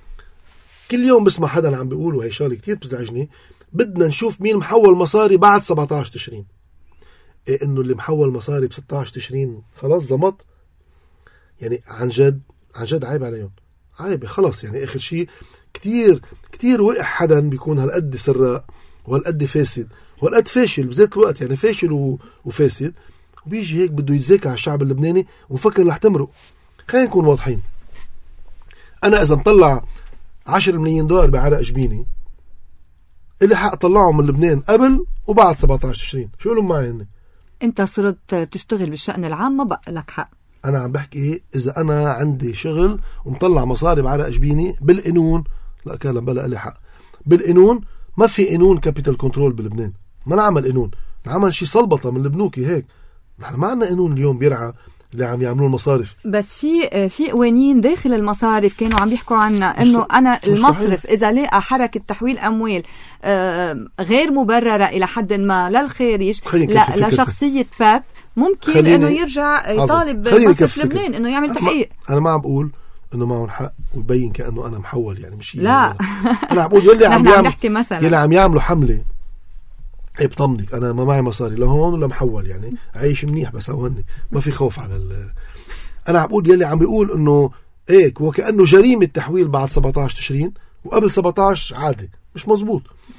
كل يوم بسمع حدا عم بيقول، وهي شغله كتير بتزعجني، بدنا نشوف مين محول مصاري بعد سبعة عشر تشرين. إيه إنه اللي محول مصاري ب ستة عشر تشرين خلاص زمط. يعني عن جد عن جد عيب عليهم، عيب خلاص. يعني آخر شيء كتير كتير وقع حدا بيكون هالقد سراء وهالقد فاسد وهالقد فاشل بذات الوقت، يعني فاشل وفاسد، وبيجي هيك بده يتذاكى على الشعب اللبناني ومفكر رح تمرق. خلينا نكون واضحين، أنا إذا مطلع عشر ملايين دولار بعرق جبيني اللي حق طلعه من لبنان قبل وبعد سبعة عشر تشرين، شو قولوا معي هن؟ أنت صرت بتشتغل بالشأن العام ما بقى لك حق. أنا عم بحكي إيه؟ إذا أنا عندي شغل ومطلع مصاري بعرق جبيني بالقانون، لا كلام بلا لي حق بالقانون. ما في قانون كابيتال كنترول بلبنان، ما نعمل قانون، نعمل شي صلبطة من البنوكي هيك نحن ما عنا قانون اليوم بيرعى اللي عم يعملوا المصارف. بس في في قوانين داخل المصارف كانوا عم يحكوا عنها انه انا المصرف اذا لقى حركه تحويل اموال غير مبرره الى حد ما للخارج لا لشخصيه باب ممكن انه يرجع يطالب مصرف لبنان انه يعمل تحقيق. انا ما عم بقول انه معهم حق ويبين كانه انا محول يعني مش لا انا عم بقول يلي عم يعمل يلي عم يعملوا حمله ايه بطمنك انا ما معي مصاري لهون ولا محول يعني عايش منيح بس هون ما في خوف على ال... انا عم بقول يلي عم بيقول انه هيك وكانه جريمه تحويل بعد سبعة عشر تشرين وقبل سبعة عشر عادي مش مزبوط.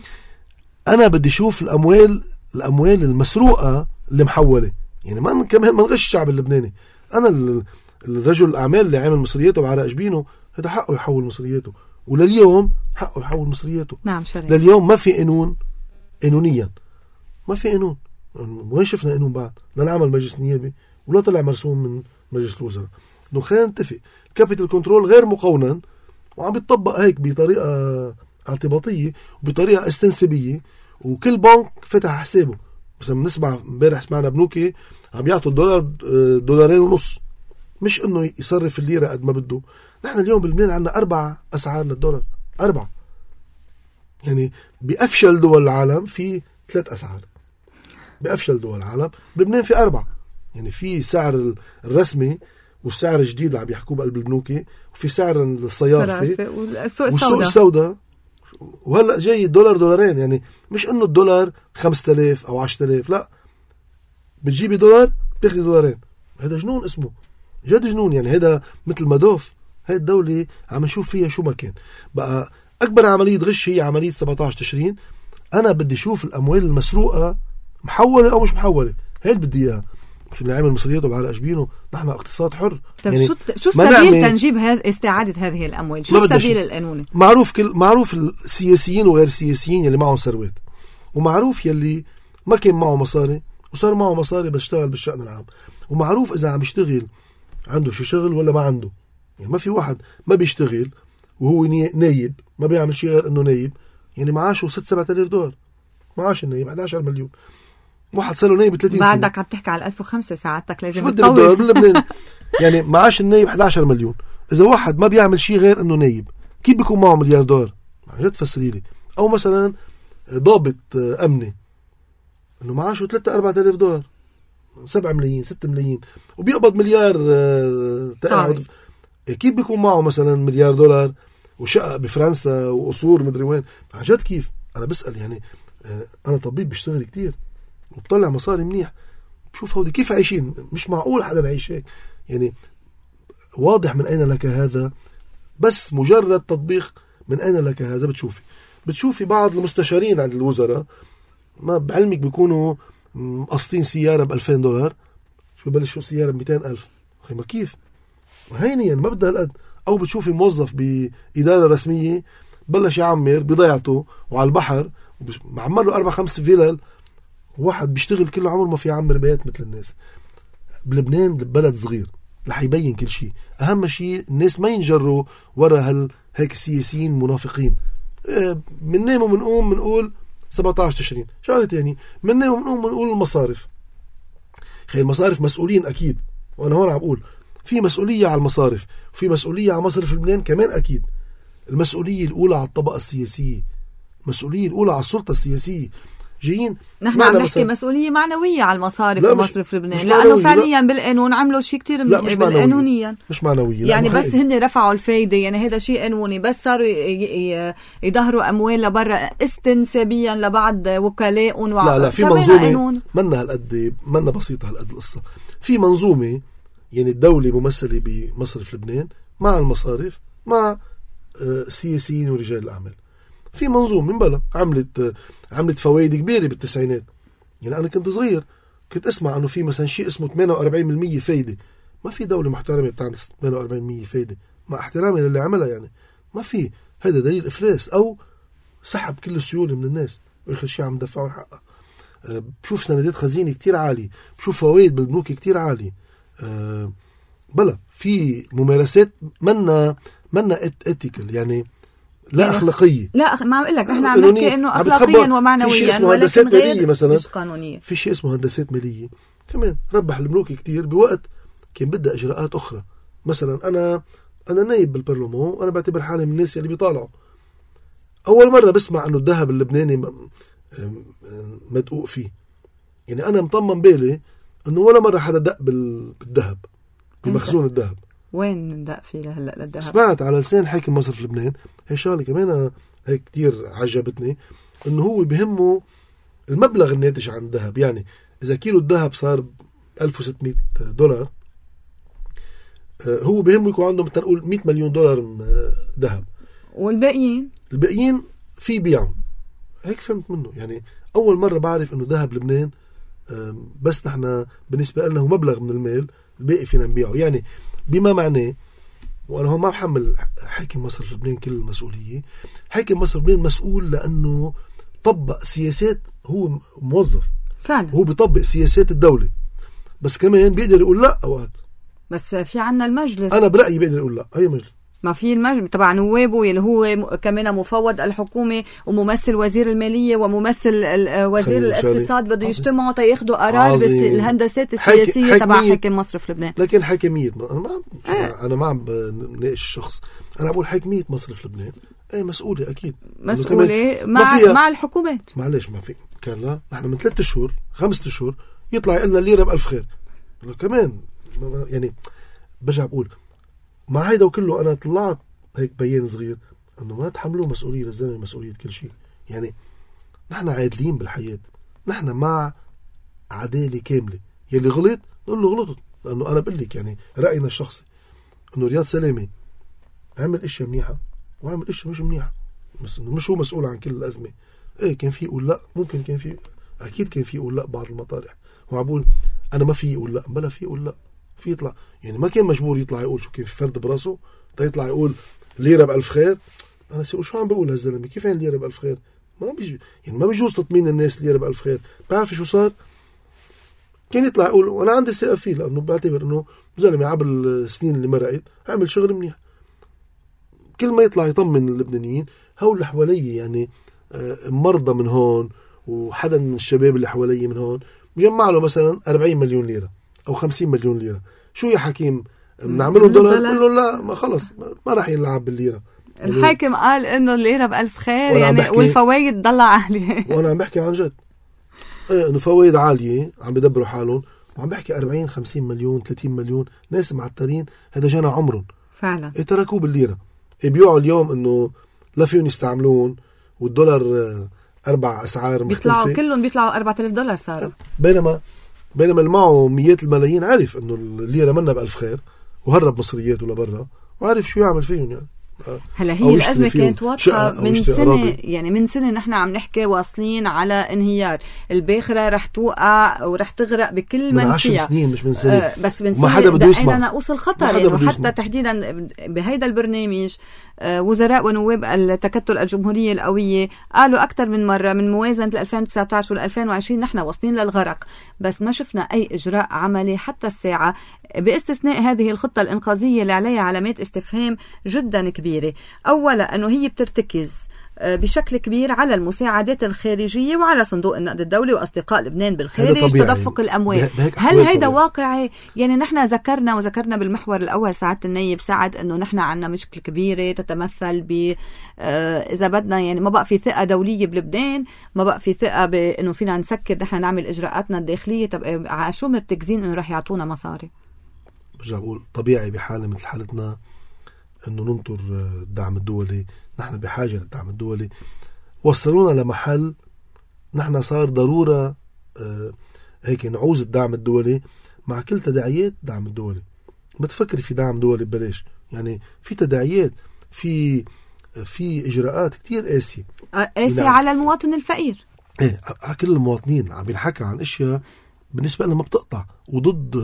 انا بدي اشوف الاموال الاموال المسروقه اللي محوله يعني ما كمان ما نغش الشعب اللبناني. انا الرجل الاعمال اللي عامل مصرياته بعرق جبينه هذا حقه يحول مصرياته ولليوم حقه يحول مصرياته. نعم شرعي. لليوم ما في قانون قانونيا ما في قانون. وين شفنا قانون بعد لا نعمل مجلس نيابي ولا طلع مرسوم من مجلس الوزراء. انه خلينا نتفق كابيتال كنترول غير مقونن وعم بيطبق هيك بطريقه اعتباطيه وبطريقه استنسابيه وكل بنك فتح حسابه. مثلا بنسمع امبارح سمعنا بنوكي عم يعطوا الدولار دولارين ونص مش انه يصرف الليره قد ما بده. نحن اليوم بلبنان عندنا اربع اسعار للدولار اربعه يعني بأفشل دول العالم في ثلاث أسعار. بأفشل دول العالم بلبنان في أربعة يعني في سعر الرسمي والسعر الجديد اللي عم يحكوه بقلب البنوكي وفي سعر الصيارفة والسوق السوداء وهلأ جاي دولار دولارين يعني مش إنه الدولار خمسة آلاف أو عشرة آلاف لا بتجيبي دولار بتاخدي دولارين. هذا جنون اسمه جد جنون يعني هذا مثل مدوف. هاي الدولة عم نشوف فيها شو ما كان بقى. أكبر عملية غش هي عملية سبعة عشر تشرين. أنا بدي أشوف الأموال المسروقة محولة أو مش محولة. هاي اللي بدي إياها مش اللي عامل مصرياته بعرق جبينه. نحن اقتصاد حر. طيب يعني شو شو السبيل تنجيب هذا استعادة هذه الأموال؟ شو السبيل القانوني؟ معروف كل معروف السياسيين وغير السياسيين اللي معهم ثروات ومعروف يلي ما كان معه مصاري وصار معه مصاري بس اشتغل بالشأن العام ومعروف إذا عم يشتغل عنده شو شغل ولا ما عنده. يعني ما في واحد ما بيشتغل وهو نايب ما بيعمل شيء غير انه نايب يعني معاشه ستة سبعة آلاف دولار. معاش النايب أحد عشر مليون. واحد صار له نايب ثلاثين سنة. بعدك عم تحكي على ألف وخمسة ساعتك لازم تطول باللبنان يعني معاش النايب أحد عشر مليون. إذا واحد ما بيعمل شيء غير انه نايب كيف بيكون معه مليار دولار؟ عن جد فسري لي. او مثلا ضابط امني انه معاشه ثلاثة أربعة آلاف دولار سبعة ملايين ستة ملايين وبيقبض مليار تقاعد. كيف بيكون معه مثلا مليار دولار وشقة بفرنسا وقصور مدري وين؟ عن جد كيف؟ أنا بسأل يعني أنا طبيب بشتغل كتير وبطلع مصاري منيح بشوف هودي كيف عايشين. مش معقول حدا يعيش هيك يعني. واضح من أين لك هذا بس مجرد تطبيق من أين لك هذا. بتشوفي بتشوفي بعض المستشارين عند الوزراء ما بعلمك بيكونوا قسطين سيارة بألفين دولار شو ببلشوا سيارة بمئتين ألف. ما كيف هينيا ما بدها هالقد. أو بتشوفي موظف بإدارة رسمية بلش يعمر بضيعته وعلى البحر ومعمر له أربع خمس فيلل واحد بيشتغل كل عمره ما في يعمر بيت مثل الناس. بلبنان بلد صغير رح يبين كل شيء. أهم شيء الناس ما ينجروا ورا هال هيك السياسيين منافقين. من نام ومن قوم منقول سبعة عشر تشرين شغلة تاني من نام ومن قوم منقول المصارف. خي المصارف مسؤولين أكيد وأنا هون عم بقول في مسؤولية على المصارف وفي مسؤولية على مصرف لبنان كمان أكيد. المسؤولية الأولى على الطبقة السياسية المسؤولية الأولى على السلطة السياسية. جايين نحن عم نحكي مسؤولية معنوية على المصارف ومصرف لبنان لأنه فعليا لا. بالقانون عملوا شيء كتير منيح بالقانونيا مش معنوية يعني بس هن رفعوا الفايدة يعني هذا شيء قانوني بس صاروا يظهروا أموال لبرا استنسابيا لبعض وكلاء لا لا في منظومة منا هالقد منا بسيطة هالقد القصة. في منظومة يعني الدولة ممثلة بمصرف لبنان مع المصارف مع سياسيين ورجال الأعمال. في منظومة من بلا عملت عملت فوائد كبيرة بالتسعينات. يعني أنا كنت صغير كنت أسمع أنه في مثلا شيء اسمه ثمانية وأربعين بالمية فايدة. ما في دولة محترمة بتعمل ثمانية وأربعين بالمية فايدة مع احترامي للي عملها يعني ما في. هذا دليل إفلاس أو سحب كل السيولة من الناس وآخر شيء عم دفعوا حقها. أه بشوف سندات خزينة كتير عالية بشوف فوائد بالبنوك كتير عالية. أه بلا في ممارسات منا منا اتيكال يعني لا يعني أخلاقية. لا ما عم أقول لك إحنا عم نحكي إنه أخلاقيا ومعنويا ولكن غير مثلا مش قانونية. في شيء اسمه هندسات مالية كمان ربح الملوك كتير بوقت كان بدها إجراءات أخرى. مثلا أنا أنا نايب بالبرلمان، أنا بعتبر حالي من الناس اللي بيطالعوا. أول مرة بسمع أنه الذهب اللبناني مدقوق فيه. يعني أنا مطمن بالي أنه ولا مرة حدا دق بالذهب بمخزون الذهب. وين دق فيه لهلا للذهب؟ سمعت على لسان حاكم مصرف لبنان هي شغله كمان هيك كتير عجبتني، أنه هو بهمه المبلغ الناتج عن الذهب. يعني إذا كيلو الذهب صار ألف وستمائة دولار، هو بهمه يكون عنده مثلا نقول مئة مليون دولار ذهب، والباقيين الباقيين في بيعهم. هيك فهمت منه. يعني أول مرة بعرف أنه ذهب لبنان بس نحن بالنسبة لنا هو مبلغ من المال، الباقي فينا نبيعه. يعني بما معناه، وأنا هو ما بحمل حاكم مصرف لبنان كل المسؤولية. حاكم مصرف لبنان مسؤول لأنه طبق سياسات، هو موظف فعلا، هو بيطبق سياسات الدولة، بس كمان بيقدر يقول لا أوقات. بس في عنا المجلس، أنا برأيي بيقدر يقول لا. أي مجلس؟ ما في المجلس تبع نوابه اللي هو كمان مفوض الحكومة وممثل وزير المالية وممثل وزير الاقتصاد بده يجتمعوا تياخدوا قرار بالهندسات السياسية تبع حاكم مصرف لبنان. لكن حاكمية أنا ما آه. أنا ما عم بناقش الشخص، أنا بقول حاكمية مصرف لبنان أي مسؤولة أكيد، مسؤولة مع مع الحكومات. معلش ما في كان لا نحن من ثلاثة شهور خمسة شهور يطلع يقلنا الليرة بألف خير كمان. يعني برجع بقول مع هيدا وكله أنا طلعت هيك بيان صغير أنه ما تحملوا مسؤولية للزلمة، مسؤولية كل شيء. يعني نحن عادلين بالحياة، نحن مع عدالة كاملة. يلي غلط نقول له غلطت، لأنه أنا بقول لك يعني رأينا الشخصي أنه رياض سلامة عمل إشياء منيحة وعمل إشياء مش منيحة، بس إنه مش هو مسؤول عن كل الأزمة. إيه كان في يقول لا، ممكن كان في، أكيد كان في يقول لا بعض المطارح. وعبقول أنا ما في يقول لا، بلا في يقول لا، في يطلع. يعني ما كان مجبور يطلع يقول شو كيف فرد براسه يطلع يقول ليرة بألف خير. أنا سأقول شو عم بقول هالزلمة، كيف يعني ليرة بألف خير؟ ما بيجي يعني ما بيجوز تطمين الناس ليرة بألف خير. بعرف شو صار؟ كان يطلع يقول وأنا عندي ثقة فيه، لأنه بعتبر إنه زلمة عبر السنين اللي مرقت عمل شغل منيح. كل ما يطلع يطمن اللبنانيين هول اللي حواليه، يعني مرضى من هون وحدا من الشباب اللي حواليه من هون مجمع له مثلا أربعين مليون ليرة أو خمسين مليون ليرة. شو يا حكيم بنعملهم دولار؟ قل له لا ما خلص ما راح يلعب بالليرة. الحاكم قال إنه الليرة بألف خير يعني والفوايد ضلها عالية. وأنا عم بحكي عن جد إيه إنه فوايد عالية عم بدبروا حالهم، وعم بحكي أربعين خمسين مليون ثلاثين مليون ناس معترين هذا جانا عمرهم فعلا. إيه تركوه بالليرة، إيه بيوعوا اليوم إنه لا فيهم يستعملون والدولار أربع أسعار مختلفة، بيطلعوا كلهم بيطلعوا أربعة آلاف دولار صاروا. بينما بينما اللي معه مئات الملايين عارف إنه الليرة منا بألف خير وهرب مصرياته لبرا وعارف شو يعمل فيهم. يعني هلا هي الأزمة كانت واضحة من سنة أراضي. يعني من سنة نحن عم نحكي واصلين على انهيار الباخرة، رح توقع ورح تغرق بكل من, من فيها. عشر سنين مش من سنة. آه بس من سنة دقينا نقص الخطر يعني. وحتى تحديدا بهيدا البرنامج آه وزراء ونواب التكتل الجمهورية القوية قالوا أكثر من مرة من موازنة ألفين وتسعة عشر وألفين وعشرين نحن واصلين للغرق، بس ما شفنا أي إجراء عملي حتى الساعة، باستثناء هذه الخطة الإنقاذية اللي عليها علامات استفهام جدا كبيرة. أولا أنه هي بترتكز بشكل كبير على المساعدات الخارجية وعلى صندوق النقد الدولي وأصدقاء لبنان بالخارج، تدفق الأموال. هل هيدا واقعي؟ يعني نحن ذكرنا وذكرنا بالمحور الأول سعادة النايب سعد أنه نحن عنا مشكلة كبيرة تتمثل ب إذا بدنا يعني ما بقى في ثقة دولية بلبنان، ما بقى في ثقة بأنه فينا نسكر نحن نعمل إجراءاتنا الداخلية. طب عشو مرتكزين أنه رح يعطونا مصاري؟ برجع بقول طبيعي بحالة مثل حالتنا أنه ننطر الدعم الدولي، نحن بحاجة للدعم الدولي. وصلونا لمحل نحن صار ضرورة آه هيك نعوز الدعم الدولي مع كل تداعيات الدعم الدولي. ما تفكري في دعم دولي ببلاش، يعني في تداعيات، في في إجراءات كتير قاسية قاسية على المواطن الفقير. ايه على كل المواطنين. عم بنحكي عن اشياء بالنسبة لنا ما بتقطع وضد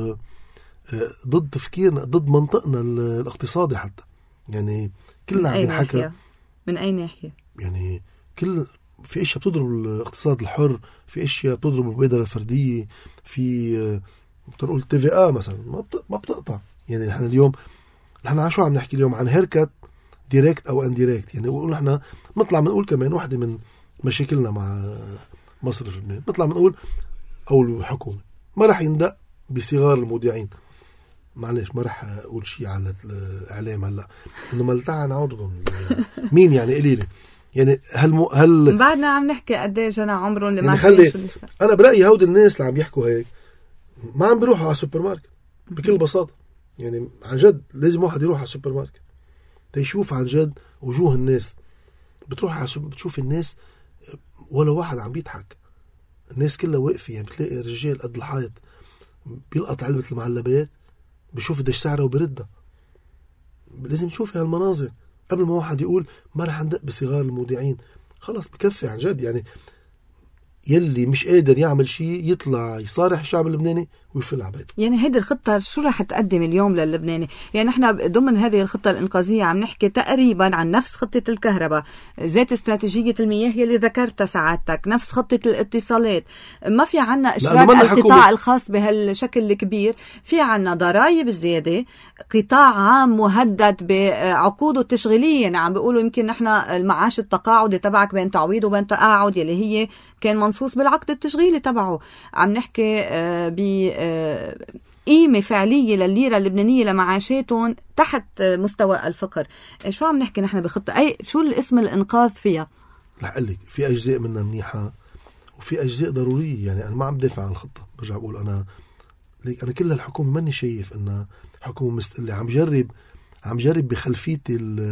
آه ضد تفكيرنا، ضد منطقنا الاقتصادي حتى. يعني كلنا عم بنحكي من أي ناحية؟ يعني كل في اشياء بتضرب الاقتصاد الحر، في اشياء بتضرب البادرة الفردية، في بتقول تي في آ مثلا ما ما بتقطع. يعني نحن اليوم نحن عن شو عم نحكي اليوم؟ عن هيركت ديريكت او انديريكت. يعني نحن نطلع بنقول كمان واحدة من مشاكلنا مع مصرف لبنان، نطلع بنقول او الحكومة ما رح يندق بصغار المودعين. معلش ما رح اقول شيء على الاعلام هلا انه ملتعن عرضهم مين يعني قليله يعني هل م... هل بعدنا عم نحكي قد ايه جنى عمرهم اللي يعني ما خلي انا برايي هود الناس اللي عم يحكوا هيك ما عم بيروحوا على السوبر ماركت بكل بساطه. يعني عن جد لازم واحد يروح على السوبر ماركت تيشوف عن جد وجوه الناس. بتروح على السوبر بتشوف الناس ولا واحد عم بيضحك، الناس كلها واقفه. يعني بتلاقي رجال قد الحائط بيلقط علبه المعلبات بشوف قديش سعرها وبردها. لازم تشوفي هالمناظر قبل ما واحد يقول ما رح ندق بصغار المودعين. خلاص بكفي عن جد. يعني يلي مش قادر يعمل شيء يطلع يصارح الشعب اللبناني ويفل عبيد. يعني هيدي الخطة شو رح تقدم اليوم للبناني؟ يعني نحن ضمن هذه الخطة الإنقاذية عم نحكي تقريبا عن نفس خطة الكهرباء، ذات استراتيجية المياه يلي ذكرتها سعادتك، نفس خطة الاتصالات. ما في عنا إشراك القطاع الخاص بهالشكل الكبير، في عنا ضرائب زيادة، قطاع عام مهدد بعقوده التشغيلية. يعني عم بيقولوا يمكن نحن المعاش التقاعدي تبعك بين تعويض وبين تقاعد يلي هي كان منصوص بالعقد التشغيلي تبعه. عم نحكي بقيمة فعلية للليرة اللبنانية لمعاشاتهم تحت مستوى الفقر. شو عم نحكي نحن بخطة؟ أي شو الاسم الإنقاذ فيها؟ رح أقول لك في أجزاء منها منيحة وفي أجزاء ضرورية. يعني أنا ما عم دافع عن الخطة، برجع بقول أنا ليك أنا كل هالحكومة ماني شايف إنها حكومة مستقلة. عم جرب عم جرب بخلفية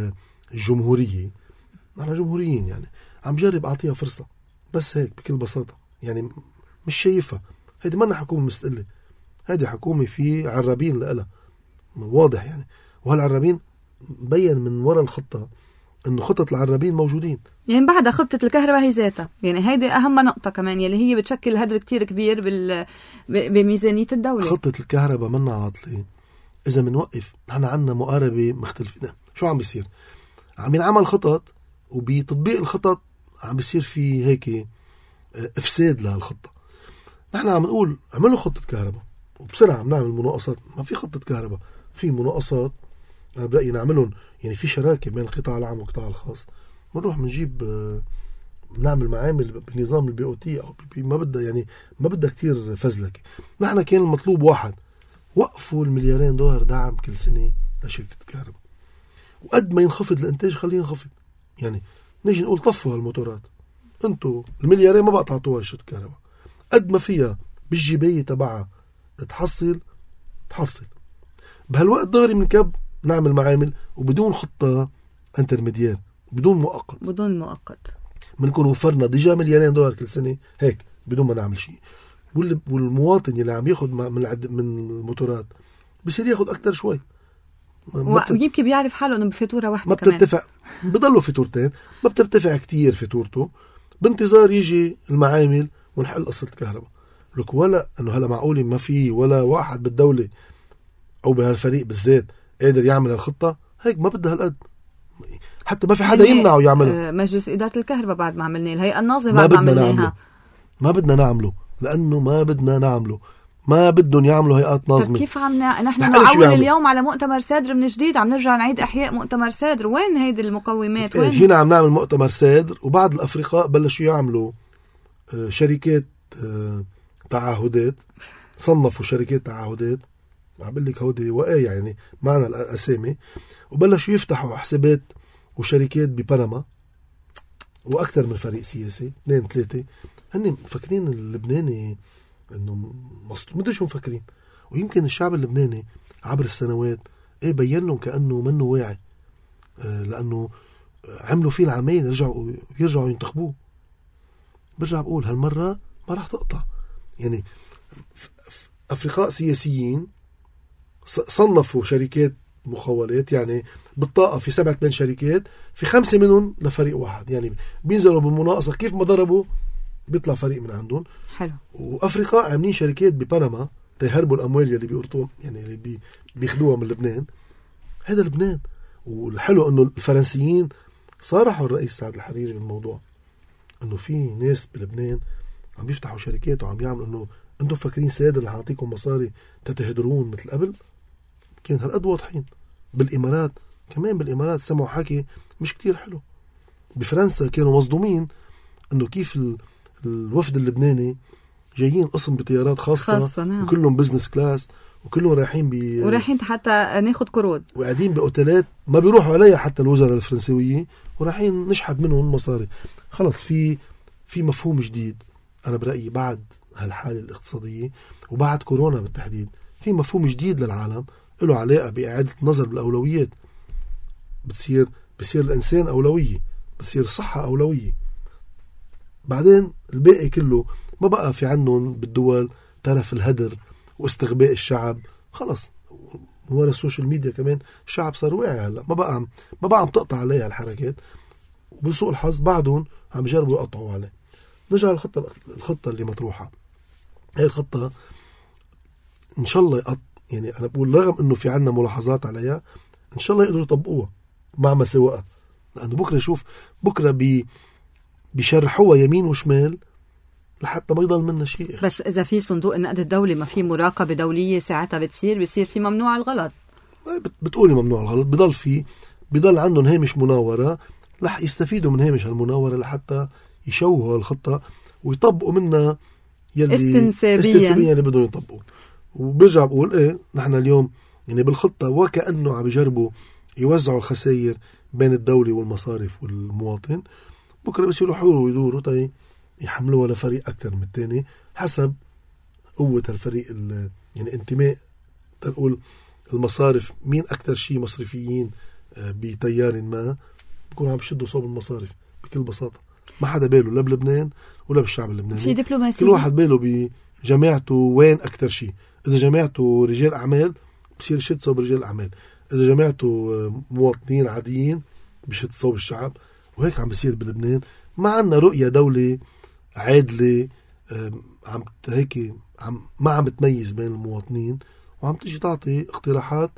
الجمهورية، نحن جمهوريين يعني عم جرب أعطيها فرصة بس هيك بكل بساطة. يعني مش شايفها. هيدي مانا حكومة مستقلة، هيدي حكومة في عرابين لها واضح يعني. وهالعرابين بين من وراء الخطة انه خطة العرابين موجودين. يعني بعد خطة الكهرباء هي ذاتها، يعني هيدي اهم نقطة كمان يلي هي بتشكل هدر كتير كبير بال... بميزانية الدولة. خطة الكهرباء منا عاطلة اذا منوقف. نحن عنا مقاربة مختلفة. شو عم بيصير؟ عم ينعمل خطط وبتطبيق الخطط عم بيصير في هيك افساد لهالخطة. نحن عم نقول عملوا خطة كهرباء وبسرعة عم نعمل مناقصات. ما في خطة كهرباء، في مناقصات أنا برأيي نعملهم. يعني في شراكة بين القطاع العام والقطاع الخاص. بنروح بنجيب نعمل معامل بنظام البي او تي او بي بي. ما بدها يعني ما بدها كتير فزلكة. نحن كان المطلوب واحد، وقفوا المليارين دولار دعم كل سنة لشركة الكهرباء، وقد ما ينخفض الانتاج خليه ينخفض. يعني نيجي نقول طفوا هالموتورات، انتوا المليارين ما بقى تعطوها لشركة الكهرباء، قد ما فيها بالجباية تبعها تحصل تحصل. بهالوقت ضاري من كب نعمل معامل وبدون خطة انترميديير، بدون مؤقت بدون مؤقت بنكون وفرنا ديجا مليارين دولار كل سنة هيك بدون ما نعمل شيء. والمواطن اللي عم ياخد من العد من الموتورات بصير ياخد أكتر شوي، ويمكن بيعرف حاله انه بفاتوره واحده ما بترتفع بضلوا فاتورتين، ما بترتفع كتير فاتورته بانتظار يجي المعامل ونحل قصة الكهرباء. لك ولا انه هلا معقولي ما في ولا واحد بالدولة او بهالفريق بالذات قادر يعمل الخطة هيك؟ ما بدها هالقد، حتى ما في حدا يمنعه يعمله. مجلس إدارة الكهرباء بعد ما عملناه، الهيئة الناظمة بعد ما عملناها ما بدنا نعمله لأنه ما بدنا نعمله، ما بدهم يعملوا هيئات ناظمة. كيف عمنا نحن نعول اليوم على مؤتمر سادر من جديد؟ عم نرجع نعيد إحياء مؤتمر سادر. وين هيدي المقومات؟ وين جينا عم نعمل مؤتمر سادر وبعض الأفرقاء بلشوا يعملوا شركات تعهدات، صنفوا شركات تعهدات عم بقول لك هودي وقاية يعني معنا الأسامي، وبلشوا يفتحوا حسابات وشركات ببنما وأكثر من فريق سياسي اثنين ثلاثة. هن مفكرين اللبناني انه مصطوم، مدري شو مفكرين. ويمكن الشعب اللبناني عبر السنوات ايه بين لهم كأنه منه واعي، آه لأنه عملوا فيه العمين يرجعوا يرجعوا ينتخبوه. برجع بقول هالمرة ما راح تقطع. يعني أفرقاء سياسيين صنفوا شركات مخولات، يعني بالطاقة في سبعة من شركات، في خمسة منهم لفريق واحد، يعني بينزلوا بالمناقصة كيف ما ضربوا بيطلع فريق من عندهم. حلو. وأفريقيا عاملين شركات ببنما تيهربوا الأموال اللي بيقرطون يعني اللي بي بياخدوها من لبنان. هذا لبنان. والحلو إنه الفرنسيين صارحوا الرئيس سعد الحريري بالموضوع، إنه في ناس بلبنان عم بيفتحوا شركات وعم يعملوا إنه أنتم فاكرين سادة اللي هعطيكم مصاري تتهدرون مثل قبل. كان هالقد واضحين. بالإمارات كمان، بالإمارات سمعوا حكي مش كتير حلو. بفرنسا كانوا مصدومين إنه كيف الوفد اللبناني جايين قسم بطيارات خاصة, خاصة نعم. وكلهم بزنس كلاس, وكلهم رايحين ب ورايحين حتى ناخد قروض, وقاعدين بأوتيلات ما بيروحوا عليها حتى الوزراء الفرنسوية, ورايحين نشحت منهم مصاري. خلص في في مفهوم جديد أنا برأيي بعد هالحالة الاقتصادية وبعد كورونا بالتحديد, في مفهوم جديد للعالم له علاقة بإعادة النظر بالأولويات. بتصير بصير الإنسان أولوية, بصير الصحة أولوية, بعدين الباقي كله ما بقى في عنهم بالدول ترف الهدر واستغباء الشعب. خلص ورا السوشيال ميديا كمان الشعب صار واعي هلا, ما بقى ما بقى عم تقطع عليها الحركات, وبسوء الحظ بعدهم عم يجربوا يقطعوا عليه. نرجع للخطة الخطة اللي مطروحة. هاي الخطة إن شاء الله يقط يعني أنا بقول رغم إنه في عنا ملاحظات عليها, إن شاء الله يقدروا يطبقوها مع مساواها, لأنه بكرة شوف بكرة بي بيشرحوها يمين وشمال لحتى ما يضل منا شيء. بس إذا في صندوق النقد الدولي ما في مراقبة دولية ساعتها بتصير بيصير في ممنوع الغلط. بتقولي ممنوع الغلط, بضل في بضل عندهم هامش مناورة رح يستفيدوا من هامش المناورة لحتى يشوهوا الخطة ويطبقوا منها يلي استنسابيا, استنسابيا اللي بدهم يطبقوا. وبرجع بقول ايه نحن اليوم يعني بالخطة وكأنه عم يجربوا يوزعوا الخسائر بين الدولة والمصارف والمواطن. بكرة بس يروحوا ويدوروا طيب يحملوها لفريق أكتر من التاني حسب قوة الفريق يعني انتماء. تنقول المصارف مين أكتر شيء مصرفيين بتيار ما بيكونوا عم بيشدوا صوب المصارف بكل بساطة. ما حدا باله لا بلبنان ولا بالشعب اللبناني, في دبلوماسية, كل واحد باله بجماعته وين أكتر شيء. إذا جماعته رجال أعمال بصير يشد صوب رجال الأعمال, إذا جماعته مواطنين عاديين بيشد صوب الشعب. وهيك عم بيصير بلبنان. ما عنا رؤية دولة عادلة عم هيك عم ما عم بتميز بين المواطنين, وعم تيجي تعطي اقتراحات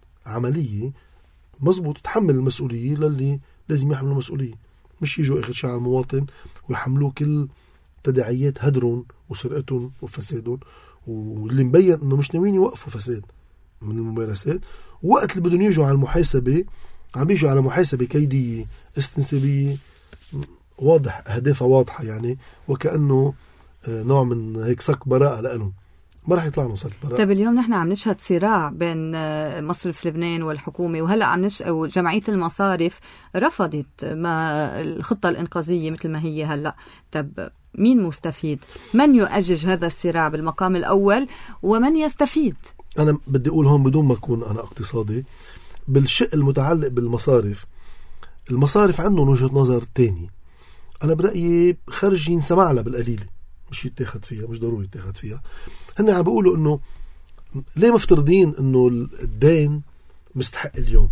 عملية مزبوط تحمل المسؤولية للي لازم يحملوا المسؤولية, مش يجوا آخر شيء على المواطن ويحملوه كل تداعيات هدرهم وسرقتهم وفسادهم, واللي مبين انه مش ناويين يوقفوا فساد من الممارسات. وقت اللي بدهم يجوا على المحاسبة عم بيجوا على محاسبة كيدية استنسابية واضح أهدافها واضحة يعني, وكأنه نوع من هيك صك براءة لأنهم ما راح يطلع صك براءة. طيب اليوم نحن عم نشهد صراع بين مصرف لبنان والحكومة, وهلأ عم نش أو جمعية المصارف رفضت ما الخطة الإنقاذية مثل ما هي هلأ. طب مين مستفيد؟ من يؤجج هذا الصراع بالمقام الأول ومن يستفيد؟ أنا بدي أقول هون بدون ما أكون أنا اقتصادي بالشيء المتعلق بالمصارف. المصارف عندهم وجهة نظر تاني أنا برأيي خارج ينسمع لها بالقليل, مش يتاخد فيها, مش ضروري يتاخد فيها. هن عم بيقولوا إنه ليه مفترضين إنه الدين مستحق اليوم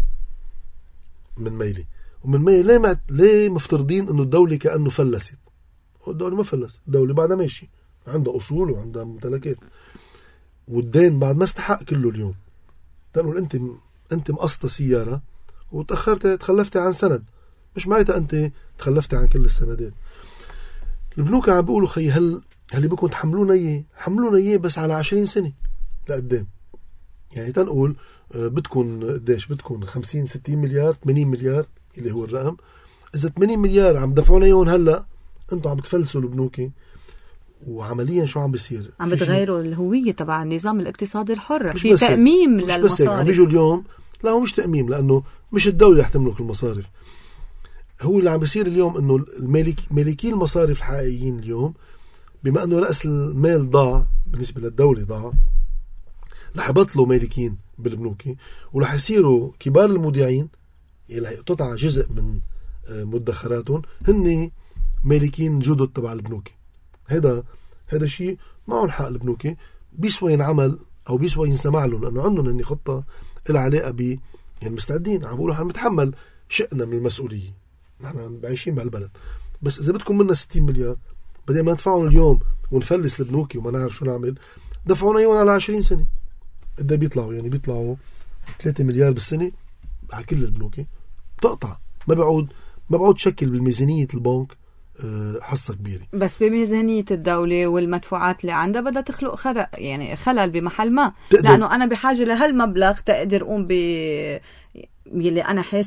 من ميلي, ومن ميلي ليه ما ليه مفترضين إنه الدولة كأنه فلست. الدولة ما فلست, الدولة بعدها ماشي عندها أصول وعندها ممتلكات, والدين بعد ما استحق كله اليوم. تقول أنت أنت مقسطة سيارة وتأخرت تخلفتي عن سند, مش معناتها أنت تخلفتي عن كل السندات. البنوك عم بيقولوا خي هل هل بكم تحملونا إيه حملونا إيه بس على عشرين سنة لقدام. يعني تنقول بدكم قديش بدكم خمسين ستين مليار ثمانين مليار اللي هو الرقم. إذا ثمانين مليار عم دفعونا إياهم هلأ أنتوا عم بتفلسوا البنوك, وعمليا شو عم بيصير؟ عم بتغيروا الهوية تبع النظام الاقتصادي الحر, في تأميم للمصارف. عم بيجوا اليوم لا هو مش تأميم, لأنه مش الدولة رح تملك المصارف. هو اللي عم بيصير اليوم إنه المالك مالكي المصارف الحقيقيين اليوم بما إنه رأس المال ضاع بالنسبة للدولة ضاع, رح يبطلوا مالكين بالبنوك ورح يصيروا كبار المودعين اللي تقطع جزء من مدخراتهم هن مالكين جدد تبع البنوك. هذا هذا شيء معهم حق البنوك, بيسوى ينعمل أو بيسوى ينسمع لهم, لأنه عندهم هني خطة إلى علاقة ب يعني مستعدين عم بقولوا عم نتحمل شئنا من المسؤولية, نحن عايشين بهالبلد. بس إذا بدكم منا ستين مليار بدل ما ندفعهم اليوم ونفلس البنوك وما نعرف شو نعمل, دفعونا ايوان على عشرين سنة. قد بيطلعوا يعني بيطلعوا ثلاثة مليار بالسنة على كل البنوك, بتقطع ما بعود ما بعود شكل بالميزانية البنك حصة كبيرة. بس بميزانية الدولة والمدفوعات اللي عندها بدها تخلق خرق يعني خلل بمحل ما, لأنه أنا بحاجة لهالمبلغ تقدر أقوم ب يلي أنا حاسبه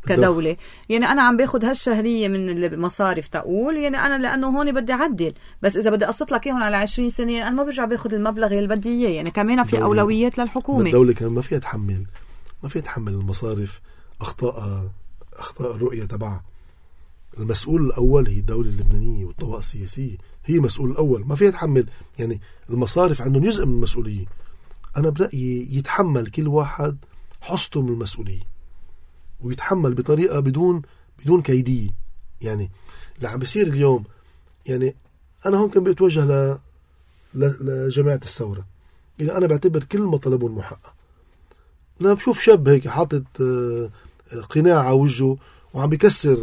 كدولة. يعني أنا عم باخد هالشهرية من المصارف تقول يعني أنا لأنه هون بدي أعدل، بس إذا بدي أقسط لك إياهم على عشرين سنة يعني أنا ما برجع باخد المبلغ اللي بدي إياه. يعني كمان في أولويات للحكومة. الدولة كمان ما فيها تحمل ما فيها تحمل المصارف أخطاء أخطاء الرؤية تبعها. المسؤول الأول هي الدولة اللبنانية والطبقة السياسية، هي مسؤول الأول، ما فيها تحمل. يعني المصارف عندهم جزء من المسؤولية. أنا برأيي يتحمل كل واحد حصته من المسؤولية، ويتحمل بطريقة بدون بدون كيدية. يعني اللي عم بيصير اليوم، يعني أنا هون كان بيتوجه ل... لجماعة الثورة. يعني أنا بعتبر كل مطالبهم محقق. لا بشوف شاب هيك حاطط قناع على وجهه وعم بيكسر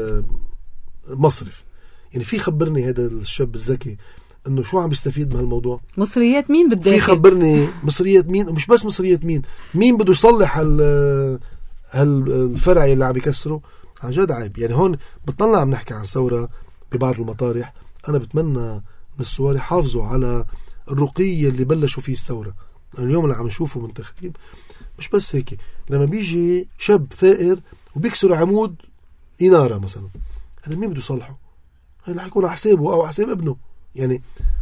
مصرف، يعني في خبرني هذا الشاب الذكي انه شو عم بيستفيد من هالموضوع؟ مصريات مين بالداخل؟ في خبرني مصريات مين، ومش بس مصريات مين مين بده يصلح هال هالفرع اللي عم بيكسره. عن جد عيب. يعني هون بتطلع عم نحكي عن ثورة ببعض المطارح. انا بتمنى من الثوار يحافظوا على الرقي اللي بلشوا فيه الثورة. اليوم اللي عم نشوفه من تخريب مش بس هيك، لما بيجي شاب ثائر وبيكسر عمود إنارة مثلا، هذا مين بده يصلحه؟ هذا رح يكون على حسابه أو على حساب ابنه. يعني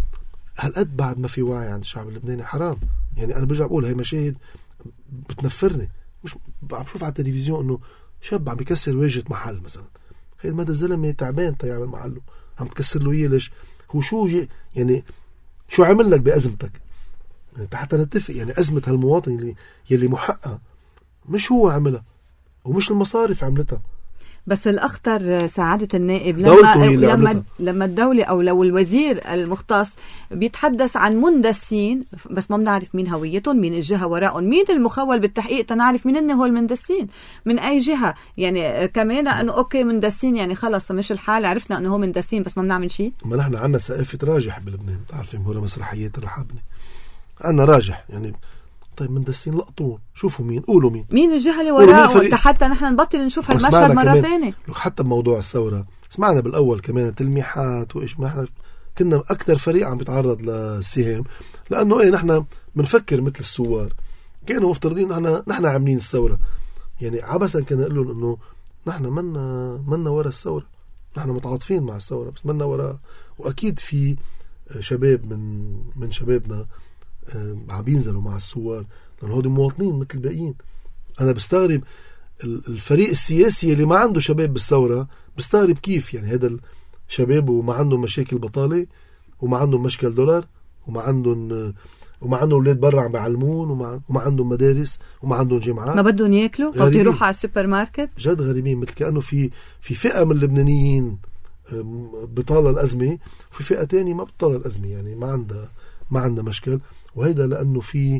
هالقد بعد ما في وعي عند الشعب اللبناني حرام. يعني أنا برجع بقول هاي مشاهد بتنفرني. مش عم شوف على التلفزيون إنه شاب عم بيكسر واجهة محل مثلا. هاي مدى الزلمة تعبان تيعمل محله، عم تكسر له إيه ليش؟ هو شو يعني شو عمل لك بأزمتك؟ يعني حتى نتفق. يعني أزمة هالمواطن اللي يلي محقق مش هو عملها ومش المصارف عملتها. بس الأخطر سعادة النائب لما لما لما الدولة أو لو الوزير المختص بيتحدث عن مندسين، بس ما بنعرف مين هويتهم، مين الجهة وراءهم، مين المخول بالتحقيق تنعرف مين هو المندسين من أي جهة. يعني كمان أنه أوكي مندسين يعني خلص مش الحال، عرفنا أنه هو مندسين بس ما بنعمل شيء. ما نحن عنا سقافة راجح بلبنان، تعرفين هو مسرحيات الرحابنة عنا راجح. يعني طيب مندسين لقطون، شوفوا مين، قولوا مين مين الجهة اللي وراءه حتى نحن نبطل نشوف هالمشهد مرة ثانية. حتى بموضوع الثورة سمعنا بالأول كمان تلميحات وإيش، ما احنا كنا أكثر فريق عم بيتعرض للسهام، لأنه إيه نحن منفكر مثل السوار. كانوا مفترضين نحن نحن عاملين الثورة. يعني عبثا كنا نقول لهم إنه نحن منا منا وراء الثورة، نحن متعاطفين مع الثورة بس منا وراء. وأكيد في شباب من من شبابنا عم بينزلوا مع الثوار لأنه هودي مواطنين مثل الباقيين. أنا بستغرب الفريق السياسي اللي ما عنده شباب بالثورة، بستغرب كيف يعني هذا الشباب وما عندهم مشاكل بطالة وما عندهم مشكل دولار وما عندهم وما عندهم أولاد برا عم بيعلمون وما, وما عندهم مدارس وما عندهم جامعات، ما بدهم ياكلوا بده يروحوا على السوبر ماركت. جد غريبين، مثل كأنه في في فئة من اللبنانيين بطالة الأزمة وفي فئة تانية ما بطالة الأزمة، يعني ما عندها ما عندها مشكل. وهيدا لأنه في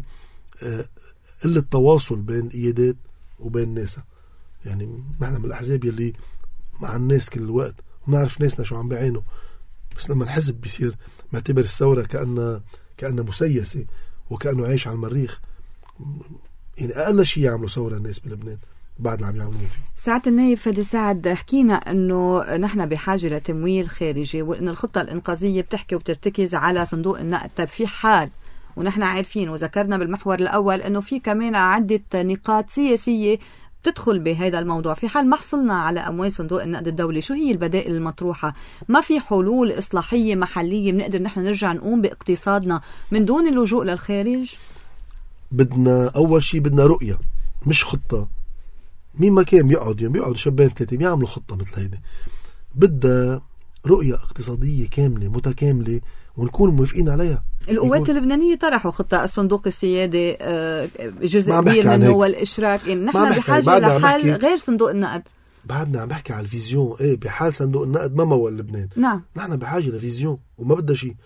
قلة تواصل بين الإيادات وبين الناس. يعني نحن من الأحزاب يلي مع الناس كل الوقت ونعرف ناسنا شو عم بيعينوا، بس لما الحزب بيصير معتبر الثورة كأنها كأنها مسيسة وكأنه عايش على المريخ، يعني أقل شيء يعملوا ثورة الناس بلبنان بعد اللي عم يعملوه فيه. سعادة النائب فادي سعد، حكينا أنه نحن بحاجة لتمويل خارجي وأن الخطة الإنقاذية بتحكي وبترتكز على صندوق النقد. طيب في حال ونحن عارفين وذكرنا بالمحور الأول أنه في كمان عدة نقاط سياسية تدخل بهذا الموضوع، في حال ما حصلنا على أموال صندوق النقد الدولي شو هي البدائل المطروحة؟ ما في حلول إصلاحية محلية بنقدر نحن نرجع نقوم باقتصادنا من دون اللجوء للخارج؟ بدنا أول شيء بدنا رؤية مش خطة. مين ما كان بيقعد يعني بيقعد شبان ثلاثة بيعملوا خطة مثل هيدي. بدها رؤية اقتصادية كاملة متكاملة ونكون موافقين عليها. القوات اللبنانية طرحوا خطة الصندوق السيادي جزء كبير منه والإشراك. يعني نحن بحاجة لحل غير صندوق النقد. بعدنا عم بحكي على الفيزيون. ايه بحال صندوق النقد ما مول لبنان. نعم نحن بحاجة لفيزيون وما بدها شيء.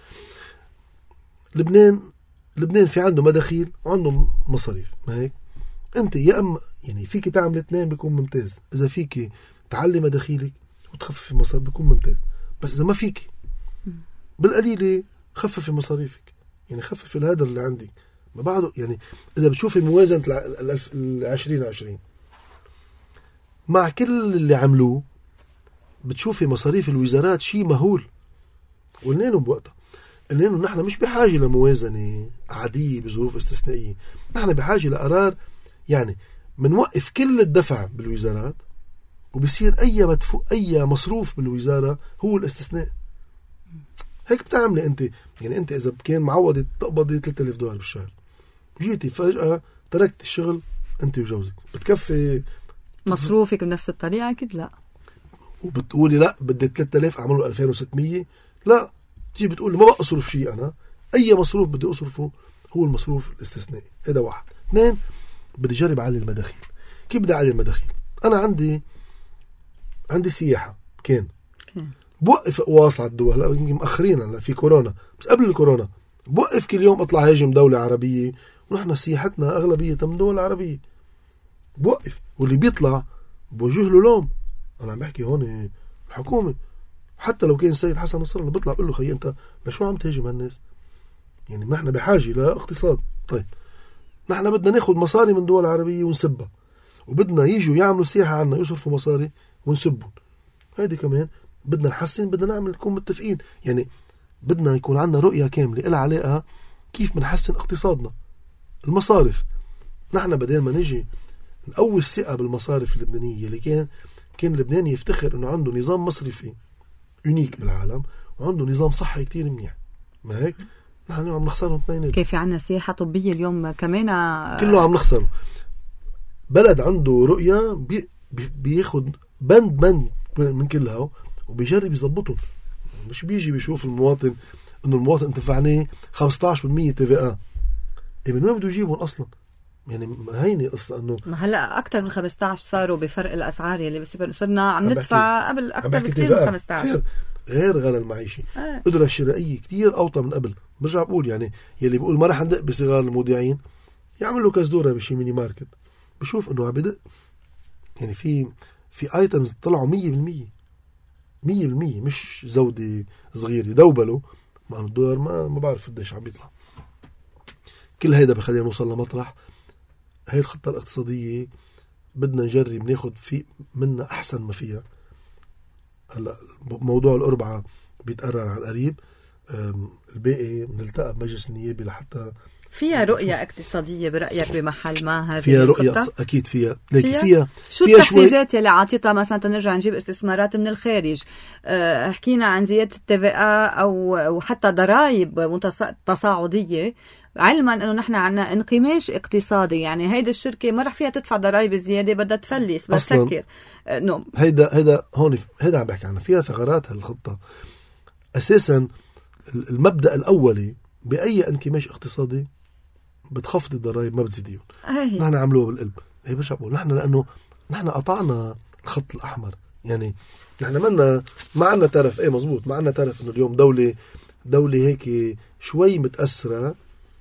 لبنان لبنان في عنده مداخيل وعنده مصاريف، ما هيك؟ انت يا اما يعني فيك تعمل اثنين بيكون ممتاز. اذا فيك تعلي مداخيلك وتخفف المصاريف بيكون ممتاز، بس اذا ما فيك بالقليلة خفف مصاريفك، يعني خفف الهدر اللي عندك. ما بعده يعني إذا بتشوفي موازنة العشرين عشرين مع كل اللي عملوه بتشوفي مصاريف الوزارات شيء مهول. قلنا بوقتها قلنا نحن مش بحاجة لموازنة عادية بظروف استثنائية، نحن بحاجة لقرار يعني منوقف كل الدفع بالوزارات وبصير أي مدفوع أي مصروف بالوزارة هو الاستثناء. هيك بتعملي أنت. يعني أنت إذا كان معودة تقبضي ثلاثة آلاف دولار بالشهر، جيتي فجأة تركت الشغل أنت وجوزك، بتكفي مصروفك بنفس الطريقة؟ أكيد لا. وبتقولي لا بدي ثلاثة آلاف أعمله ألفين وستمية، لا تيجي بتقولي ما بقى أصرف شيء، أنا أي مصروف بدي أصرفه هو المصروف الاستثنائي. هذا واحد. اثنين، بدي جرب أعلي المداخيل. كيف بدي أعلي المداخيل؟ أنا عندي عندي سياحة كان كان بوقف أواصل على الدول، لا يمكن مأخرين هلا في كورونا، بس قبل الكورونا بوقف كل يوم أطلع هاجم دولة عربية، ونحن سياحتنا أغلبية من دول عربية. بوقف واللي بيطلع بوجه له لوم. أنا عم بحكي هون الحكومة، حتى لو كان السيد حسن نصر الله بيطلع بقول له خي أنت لشو عم تهاجم هالناس؟ يعني ما احنا بحاجة لاقتصاد. طيب نحن بدنا ناخد مصاري من دول عربية ونسبها، وبدنا يجوا يعملوا سياحة عنا يصرفوا مصاري ونسبهم. هيدي كمان بدنا نحسن، بدنا نعمل نكون متفقين. يعني بدنا يكون عنا رؤية كاملة إلها علاقة كيف بنحسن اقتصادنا. المصارف، نحن بدل ما نجي نقوي الثقة بالمصارف اللبنانية اللي كان كان لبنان يفتخر انه عنده نظام مصرفي يونيك بالعالم، وعنده نظام صحي كتير منيح، ما هيك؟ نحن عم نخسرهم اثنين. كيف في عنا سياحة طبية اليوم كمان كله عم نخسره. بلد عنده رؤية بي بياخد بند بند من كلها وبيجرب يضبطهم، مش بيجي بيشوف المواطن انه المواطن انتفعناه خمسة عشر بالمية تي في إيه. إيه من وين بده يجيبهم اصلا؟ يعني هيني قصة انه ما هلا اكثر من خمسة عشر صاروا بفرق الاسعار يلي بس صرنا عم ندفع قبل اكثر بكثير من خمسة عشر. غير غلا المعيشي، آه. قدرة الشرائية كتير اوطى من قبل. برجع بقول يعني يلي بيقول ما رح ندق بصغار المودعين يعمل له كاس دوره بشي ميني ماركت، بشوف انه عم بدق. يعني في في ايتمز طلعوا مية بالمية مية بالمية، مش زودة صغيرة دوبلوا، مع الدولار ما ما بعرف قديش عم بيطلع. كل هيدا بخلينا نوصل لمطرح هاي الخطة الاقتصادية بدنا نجرب ناخد في منها أحسن ما فيها. هلا موضوع الأربعة بيتقرر عن قريب، الباقي بنلتقى بمجلس النيابي لحتى فيها رؤية اقتصادية برأيك بمحل ما هذه فيها الخطة؟ رؤية أكيد فيها. فيها, فيها شو فيها التحفيزات يلي عاطيتها مثلا تنرجع نجيب استثمارات من الخارج؟ أه حكينا عن زيادة التي في إيه أو حتى ضرائب تصاعدية، علما انه نحن عنا انقماش اقتصادي. يعني هيدا الشركه ما رح فيها تدفع ضرائب زياده، بدها تفلس. بس سكر نو هيدا هيدا هون هيدا عم بحكي عنها، فيها ثغرات هالخطه. اساسا المبدا الاولي باي انكماش اقتصادي بتخفض الضرائب ما بتزيديهم. نحن عملوها بالقلب. هي مش عقول نحن، لانه نحن قطعنا الخط الاحمر. يعني نحن منا ما عنا ترف. ايه مزبوط، ما عنا ترف انه اليوم دوله دوله هيك شوي متاثره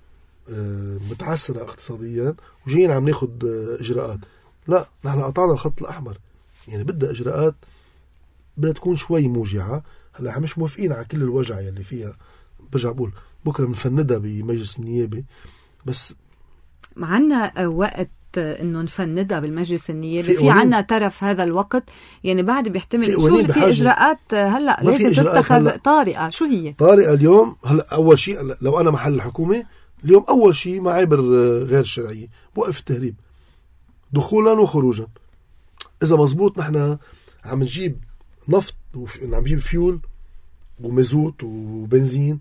متعسرة اقتصاديا وجايين عم ناخد اجراءات. لا، نحن قطعنا الخط الاحمر. يعني بدها اجراءات بدها تكون شوي موجعة. هلا مش موافقين على كل الوجع يلي فيها. برجع بقول بكره بنفندها بمجلس النيابي، بس معنا وقت انه نفندها بالمجلس النيابي. في, في عنا ترف هذا الوقت، يعني بعد بيحتمل في شو في اجراءات هلا لازم تتخذ طارئة. شو هي طارئة اليوم؟ هلا اول شيء لو انا محل الحكومة اليوم أول شيء معابر غير شرعية بوقف التهريب دخولا وخروجا. إذا مزبوط نحن عم نجيب نفط وعم نجيب فيول ومازوت وبنزين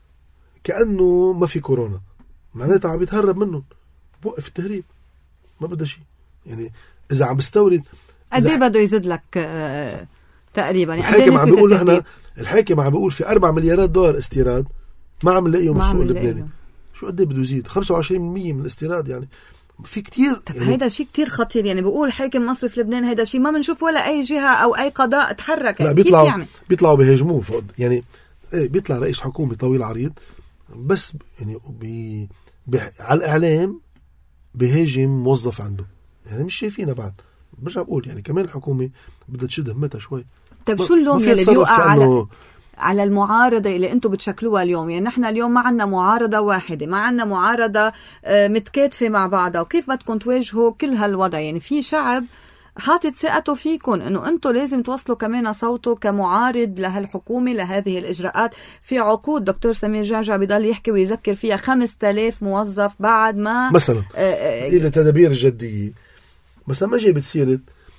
كأنه ما في كورونا، معناتها عم يتهرب منهم، بوقف التهريب. ما بدها شيء. يعني إذا عم بستورد قد ايه بده يزيد لك آه تقريبا؟ يعني الحاكم عم بيقول نحن الحاكم عم بيقول في أربع مليارات دولار استيراد ما عم نلاقيهم بالسوق اللبناني. شو قد ايه بده يزيد؟ خمسة وعشرين بالمية من الاستيراد. يعني في كتير. يعني هيدا شيء كتير خطير. يعني بقول حاكم مصرف لبنان هيدا شيء ما بنشوف ولا اي جهه او اي قضاء تحرك. لا، كيف يعني بيطلعوا بيهاجموه فوق. يعني ايه، بيطلع رئيس حكومه طويل عريض بس يعني بي بي على الاعلام بيهاجم موظف عنده. يعني مش شايفينها بعد. برجع بقول يعني كمان الحكومه بدها تشد همتها شوي. طيب شو اللوم اللي بيوقع على على المعارضة اللي انتم بتشكلوها اليوم؟ يعني نحن اليوم ما عنا معارضة واحدة، ما عنا معارضة متكاتفة مع بعضها، وكيف بدكم تواجهوا كل هالوضع؟ يعني في شعب حاطط ثقته فيكم انه انتم لازم توصلوا كمان صوته كمعارض لهالحكومة لهذه الاجراءات. في عقود دكتور سمير جعجع بيضل يحكي ويذكر فيها خمسة آلاف موظف بعد ما مثلا الى تدابير الجدية. مثلا ما جاي بتصير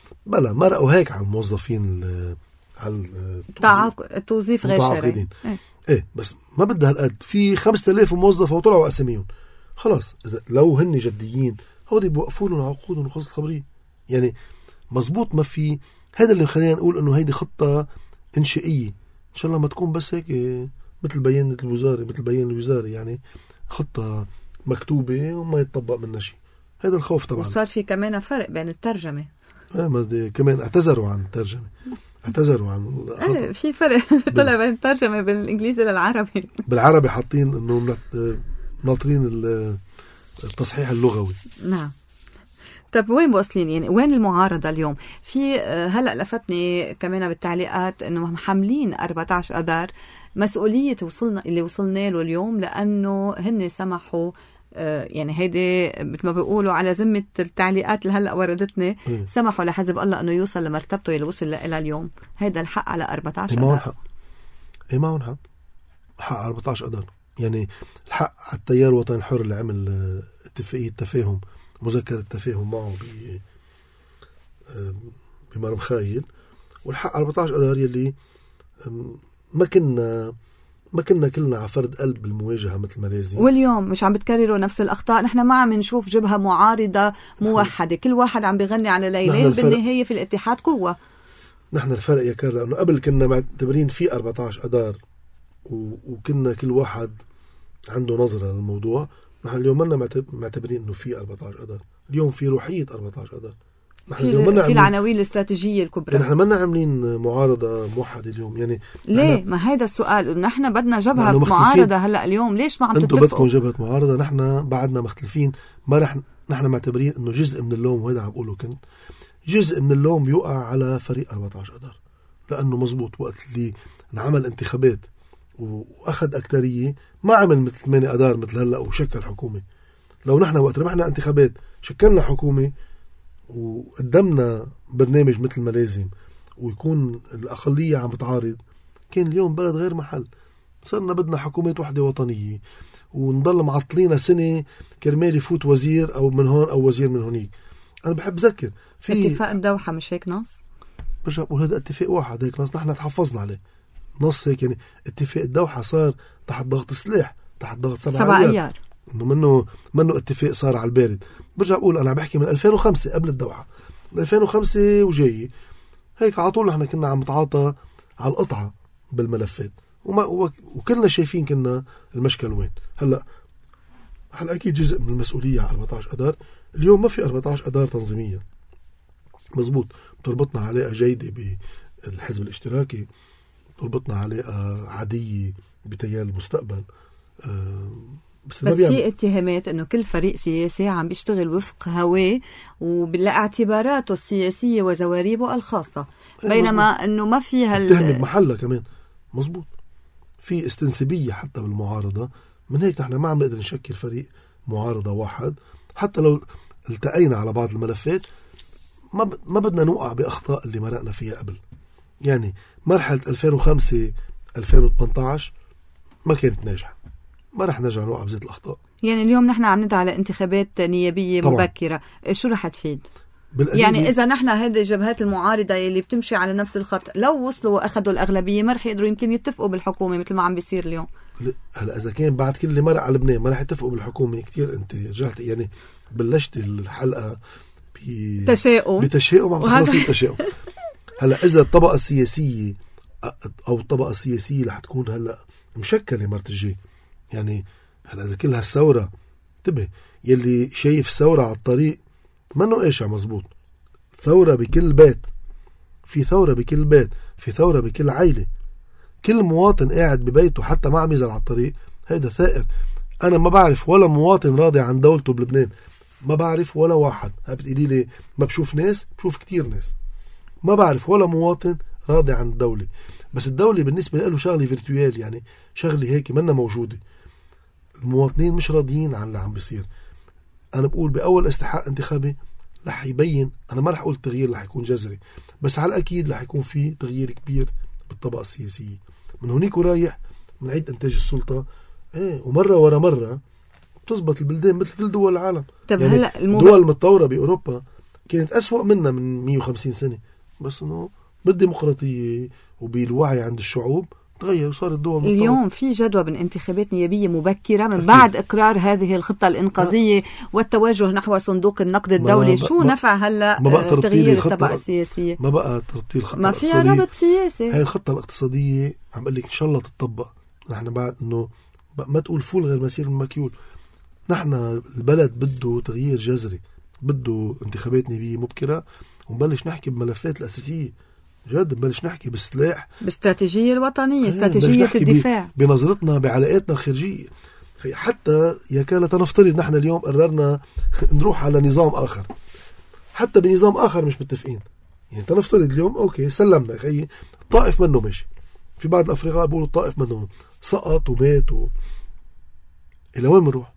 بلا مرقوا هيك على الموظفين على التوظيف غير شرعي. ايه. ايه بس ما بدها هالقد، في خمسة آلاف موظف وطلعوا اساميهم خلاص. اذا لو هن جديين هودي بوقفوا لهم عقودهم وخصوص الخبريه يعني مزبوط. ما في هذا اللي خلينا نقول انه هيدي خطه انشائيه، ان شاء الله ما تكون بس هيك مثل بيان الوزاره مثل بيان الوزاره يعني خطه مكتوبه وما يتطبق منها شيء. هذا الخوف طبعا. وصار في كمان فرق بين الترجمه. اه ما كمان اعتذروا عن الترجمه، اعتذروا عن ايه في فرق طلع بين الترجمه بين الانجليزي للعربي. بالعربي حاطين انه ناطرين التصحيح اللغوي. نعم. طب وين واصلين يعني وين المعارضة اليوم؟ في هلأ لفتني كمان بالتعليقات انه محملين أربعة عشر أذار مسؤولية وصلنا اللي وصلنا له اليوم، لأنه هن سمحوا يعني هيدي مثل ما بيقولوا على ذمة التعليقات اللي هلأ وردتنا م. سمحوا لحزب الله انه يوصل لمرتبته اللي وصل لها اليوم. هيدا الحق على أربعة عشر أذار. حق ايه معهم حق حق أربعة عشر أذار يعني الحق على التيار الوطني الحر اللي عمل اتفاقية تفاهم مذكرة التفاهم معه بمرم خايل، والحق أربعة عشر أذار يلي ما كنا ما كنا كلنا على فرد قلب بالمواجهة مثل ما لازم. واليوم مش عم بتكرروا نفس الأخطاء. نحن ما عم نشوف جبهة معارضة موحدة، كل واحد عم بيغني على ليلين، بالنهاية في الاتحاد قوة. نحن الفرق يا كارلا أنه قبل كنا معتبرين في أربعة عشر أذار وكنا كل واحد عنده نظرة للموضوع. نحن اليوم منا معتبرين أنه في أربعة عشر أذار، اليوم في روحية أربعة عشر أذار. نحن اليوم في العناوين الاستراتيجية الكبرى. نحن منا عاملين معارضة موحدة اليوم يعني. ليه؟ ما هيدا السؤال. نحن بدنا جبهة معارضة هلأ اليوم، ليش ما عم تتفقوا؟ انتوا بدكم جبهة معارضة، نحن بعدنا مختلفين. ما رح نحن معتبرين أنه جزء من اللوم، وهذا عم بقوله كنت جزء من اللوم يقع على فريق أربعة عشر أذار، لأنه مزبوط وقت اللي نعمل انتخابات وأخذ أكترية ما عمل مثل ثمانية أذار مثل هلأ وشكل حكومة. لو نحن وقت ربحنا انتخابات شكلنا حكومة وقدمنا برنامج مثل ما لازم ويكون الأقلية عم بتعارض، كان اليوم بلد غير محل. صرنا بدنا حكومات وحدة وطنية ونضل معطلين سنة كرمال يفوت وزير أو من هون أو وزير من هونيك. أنا بحب ذكر في اتفاق الدوحة مش هيك نص؟ برجع بقول هذا اتفاق واحد هيك نص، نحن تحفظنا عليه نص هيك يعني. اتفاق الدوحة صار تحت ضغط السلاح، تحت ضغط سبعة, سبعة أيار, أيار. إنه منه منه اتفاق صار على البارد. برجع بقول أنا بحكي من ألفين وخمسة قبل الدوحة، من ألفين وخمسة وجاي هيك على طول. نحن كنا عم نتعاطى على القطعة بالملفات وما وكلنا شايفين كنا المشكل وين. هلا هلا أكيد جزء من المسؤولية على أربعة عشر أذار. اليوم ما في أربعة عشر أذار تنظيمية مزبوط، بتربطنا علاقة جيدة بالحزب الاشتراكي، بتربطنا علاقة عادية بتيار المستقبل. أه بس, بس في اتهامات انه كل فريق سياسي عم بيشتغل وفق هواه وباعتباراته السياسية وزواريبه الخاصة، بينما مزبوط. انه ما في هال اتهمة بمحلها كمان مزبوط. في استنسابية حتى بالمعارضة، من هيك نحن ما عم نقدر نشكل فريق معارضة واحد. حتى لو التقينا على بعض الملفات ما ب... ما بدنا نوقع بأخطاء اللي مرقنا فيها قبل. يعني مرحلة ألفين وخمسة ألفين وثمانية عشر ما كانت ناجحة، ما رح نرجع نوقع بزيت الأخطاء. يعني اليوم نحن عم ندعى على انتخابات نيابية طبعا. مبكرة، شو رح تفيد؟ يعني إذا نحن هذه الجبهات المعارضة اللي بتمشي على نفس الخط لو وصلوا وأخذوا الأغلبية ما رح يقدروا يمكن يتفقوا بالحكومة مثل ما عم بيصير اليوم. هلا إذا كان بعد كل اللي مرق على لبنان ما رح يتفقوا بالحكومة كتير. أنت رجعت يعني بلشت الحلقة تشاؤم بتشاؤم عم تخلصي التشاؤم. هلا إذا الطبقة السياسية أو الطبقة السياسية رح تكون هلا مشكلة مرت الجاي. يعني هلا إذا كل هالثورة انتبه يلي شايف ثورة على الطريق منه قاشع مزبوط. ثورة بكل بيت، في ثورة بكل بيت، في ثورة بكل عائلة. كل مواطن قاعد ببيته حتى ما عم ينزل على الطريق هيدا ثائر. أنا ما بعرف ولا مواطن راضي عن دولته بلبنان، ما بعرف ولا واحد. بتقولي لي ما بشوف ناس، بشوف كتير ناس. ما بعرف ولا مواطن راضي عن الدولة. بس الدولة بالنسبة له شغلة فيرتويال، يعني شغلة هيك منا موجودة. المواطنين مش راضيين عن اللي عم بيصير. أنا بقول بأول استحقاق انتخابي رح يبين، أنا ما رح أقول التغيير رح يكون جذري، بس على الأكيد رح يكون في تغيير كبير بالطبقة السياسية. من هونيك ورايح من عيد إنتاج السلطة إيه ومرة ورا مرة بتزبط البلدان مثل كل دول العالم. طب يعني هلا الموضوع... الدول المتطورة بأوروبا كانت أسوأ منا من مية وخمسين سنة، بس إنه بالديمقراطية وبالوعي عند الشعوب تغير وصار الدول متطورة. اليوم في جدوى من انتخابات نيابية مبكرة من بعد إقرار هذه الخطة الإنقاذية والتوجه نحو صندوق النقد الدولي. شو ما نفع هلا تغيير الطبقة السياسية؟ ما بقى ترتيل الخطة ما فيها ربط سياسي. هاي الخطة الاقتصادية عم بقول لك إن شاء الله تطبق. نحن بعد إنه ما تقول فول غير مسير المكيول. نحن البلد بده تغيير جذري، بده انتخابات نيابية مبكرة، ونبلش نحكي بملفات الأساسية جد. نبلش نحكي بالسلاح، باستراتيجية الوطنية، استراتيجية الدفاع، بنظرتنا بعلاقاتنا الخارجية. حتى يا كانت نفترض نحن اليوم قررنا نروح على نظام آخر، حتى بنظام آخر مش متفقين، يعني تنفترض اليوم أوكي سلمنا خيي الطائف منه ماشي. في بعض الأفرقاء بيقولوا الطائف منه سقط ومات و... إلى وين بنروح؟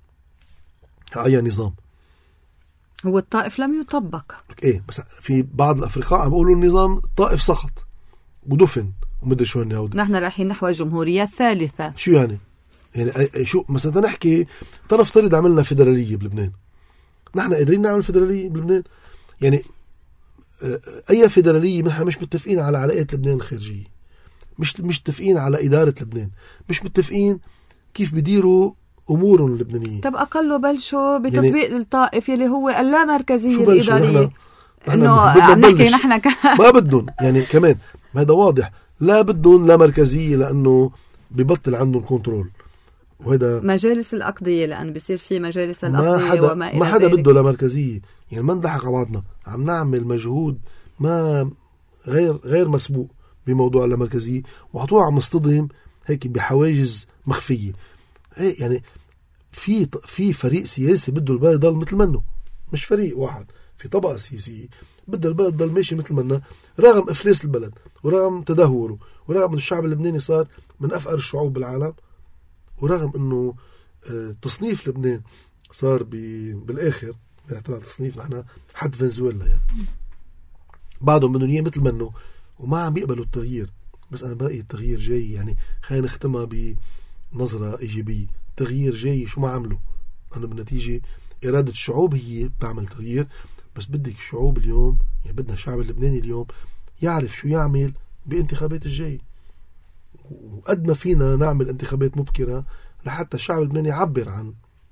أي نظام؟ هو الطائف لم يطبق. ايه بس في بعض الافرقاء عم بيقولوا النظام الطائف سقط ودفن ومدري شو هالنهود. نحن رايحين نحو الجمهورية الثالثة. شو يعني؟ يعني شو مثلا تنحكي تنفترض عملنا فيدرالية بلبنان، نحن قادرين نعمل فيدرالية بلبنان؟ يعني اي فيدرالية نحن مش متفقين على علاقات لبنان الخارجية، مش مش متفقين على إدارة لبنان، مش متفقين كيف بديروا أمورهم اللبنانية. طب أقله بلشوا بتطبيق يعني الطائف يلي هو اللامركزية الإدارية. إنه عم نحكي نحن ك... ما بدهم يعني كمان هذا واضح، لا بدهم لا مركزية لأنه ببطل عندهم كنترول. وهذا مجالس الأقضية لأن بيصير في مجالس الأقضية حدا وما إلى ما حدا ذلك. بده لا مركزية، يعني ما نضحك على بعضنا، عم نعمل مجهود ما غير غير مسبوق بموضوع اللامركزية، وعطوها عم نصطدم هيك بحواجز مخفية. هي يعني في في فريق سياسي بده البلد يضل مثل منه، مش فريق واحد، في طبقة سياسية بده البلد يضل ماشي مثل منه رغم إفلاس البلد ورغم تدهوره ورغم أن الشعب اللبناني صار من أفقر الشعوب بالعالم، ورغم أنه تصنيف لبنان صار بالآخر طلع تصنيف نحن حد فنزويلا، يعني بعدهم بدهم اياه مثل منه وما عم يقبلوا التغيير. بس أنا برأيي التغيير جاي، يعني خلينا نختمها بنظرة إيجابية. تغيير جاي، شو ما عملوا أنا بالنتيجة إرادة الشعوب هي بتعمل تغيير، بس بدك الشعوب اليوم، يعني بدنا الشعب اللبناني اليوم يعرف شو يعمل بانتخابات الجاي، وقد ما فينا نعمل انتخابات مبكرة لحتى الشعب اللبناني يعبر عن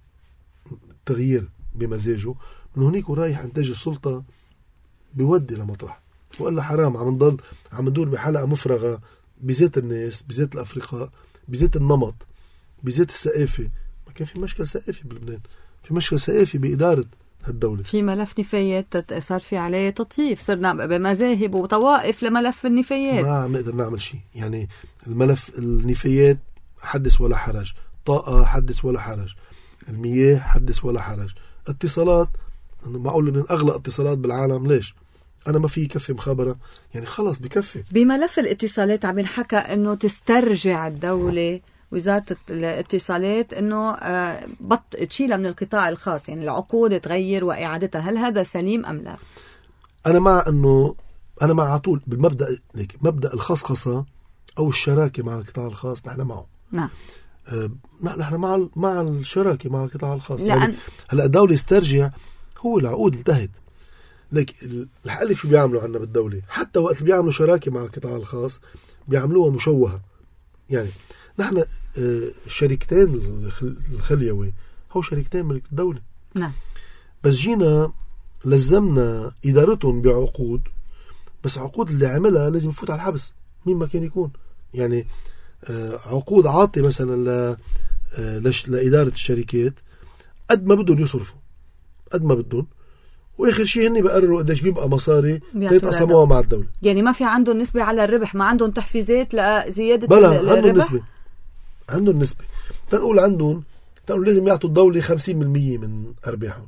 التغيير بمزاجه. من هناك ورايح انتاج السلطة بيودي لمطرح، وقال حرام عم نضل عم ندور بحلقة مفرغة بذات الناس، بذات الأفرقاء، بذات النمط، بذات الثقافة. ما كان في مشكلة ثقافي بلبنان، في مشكلة ثقافي بإدارة هالدولة. في ملف نفايات صار في عليه تطييف، صرنا بمذاهب وطوائف لملف النفايات، ما عم نقدر نعمل شيء. يعني الملف النفايات حدث ولا حرج، طاقة حدث ولا حرج، المياه حدث ولا حرج، اتصالات معقول من أغلى اتصالات بالعالم، ليش؟ أنا ما في يكفي مخابرة، يعني خلص بكفي. بملف الاتصالات عم نحكى إنه تسترجع الدولة وزارة الاتصالات إنه بط تشيلها من القطاع الخاص، يعني العقود تغير وإعادتها، هل هذا سليم أم لا؟ أنا مع إنه أنا مع عطول بالمبدأ ليك مبدأ الخصخصة أو الشراكة مع القطاع الخاص، نحن معه. نعم. أه نحن مع مع الشراكة مع القطاع الخاص. لأن يعني هلا الدولة يسترجع، هو العقود انتهت. لك رح أقول لك شو بيعملوا عنا بالدولة، حتى وقت اللي بيعملوا شراكة مع القطاع الخاص بيعملوها مشوهة. يعني نحن الشركتين الخليوي هو شركتين ملك الدولة. نعم. بس جينا لزمنا إدارتهم بعقود، بس عقود اللي عملها لازم يفوت على الحبس مين ما كان يكون. يعني عقود عاطي مثلا لإدارة الشركات قد ما بدهم يصرفوا قد ما بدهم، واخر شيء هني بقرروا قديش بيبقى مصاري تتقسموها مع الدولة. يعني ما في عندهم نسبة على الربح، ما عندهم تحفيزات لزيادة بلا الربح. عندهم نسبة عندهم نسبة تنقول عندهم تنقول لازم يعطوا الدولة خمسين بالمية من أرباحهم.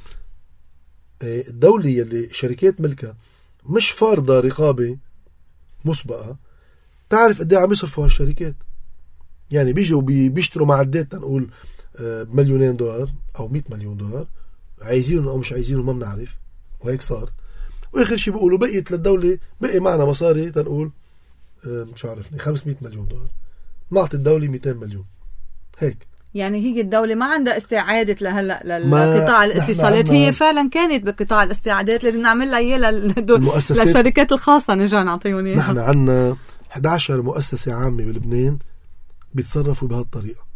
الدولة يلي شركات ملكها مش فارضة رقابة مسبقة تعرف قد ايه عم يصرفوا هالشركات. يعني بيجوا بيشتروا معدات تنقول مليونين دولار أو مئة مليون دولار، عايزينهم أو مش عايزينهم ما بنعرف، وهيك صار. وآخر شيء بيقولوا بقيت للدولة بقي معنا مصاري تنقول مش عارفني خمسمئة مليون دولار، نعطي الدولة مئتين مليون هيك. يعني هي الدولة ما عندها استعادة لهلا لقطاع الاتصالات. هي فعلا كانت بقطاع الاستعادات، لازم نعمل لها اياه للشركات الخاصة نرجع نعطيهم اياها. نحن عندنا إحدى عشرة مؤسسة عامة بلبنان بيتصرفوا بهالطريقة،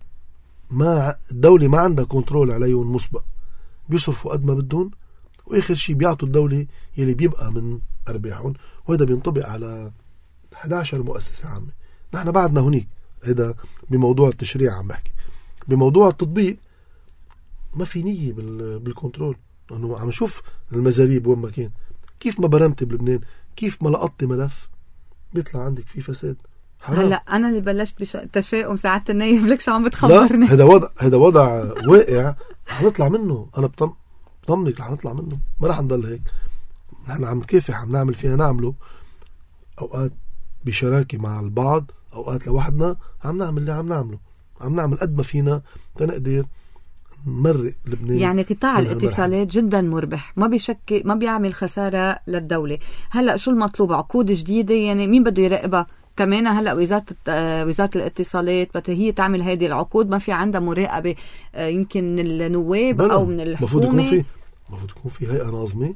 ما الدولة ما عندها كنترول عليهم مسبق، بيصرفوا قد ما بدهم واخر شيء بيعطوا الدولة يلي بيبقى من ارباحهم، وهذا بينطبق على إحدى عشرة مؤسسة عامة. نحن بعدنا هنيك، هذا بموضوع التشريع عم بحكي. بموضوع التطبيق ما في نية بالكنترول، لأنه عم نشوف المزاريب وين ما كان، كيف ما برمت بلبنان، كيف ما لقطت ملف بيطلع عندك في فساد. هلا انا اللي بلشت بتشاؤم ساعات النايب، لك شو عم بتخبرني؟ هذا وضع هذا وضع واقع حنطلع منه. انا بطم بطمنك رح نطلع منه، ما رح نضل هيك. نحن عم نكافح، عم نعمل فيها نعمله، اوقات بشراكه مع البعض، اوقات لوحدنا، عم نعمل اللي عم نعمله، عم نعمل قد ما فينا تنقدر نمرق لبنان. يعني قطاع الاتصالات جدا مربح، ما بيشكل ما بيعمل خساره للدوله. هلا شو المطلوب؟ عقود جديده؟ يعني مين بده يراقبها كمان؟ هلا وزاره وزاره الاتصالات بدها هي تعمل هذه العقود، ما في عندها مراقبه يمكن من النواب او من الحكومه؟ المفروض يكون في المفروض يكون في هيئه ناظمه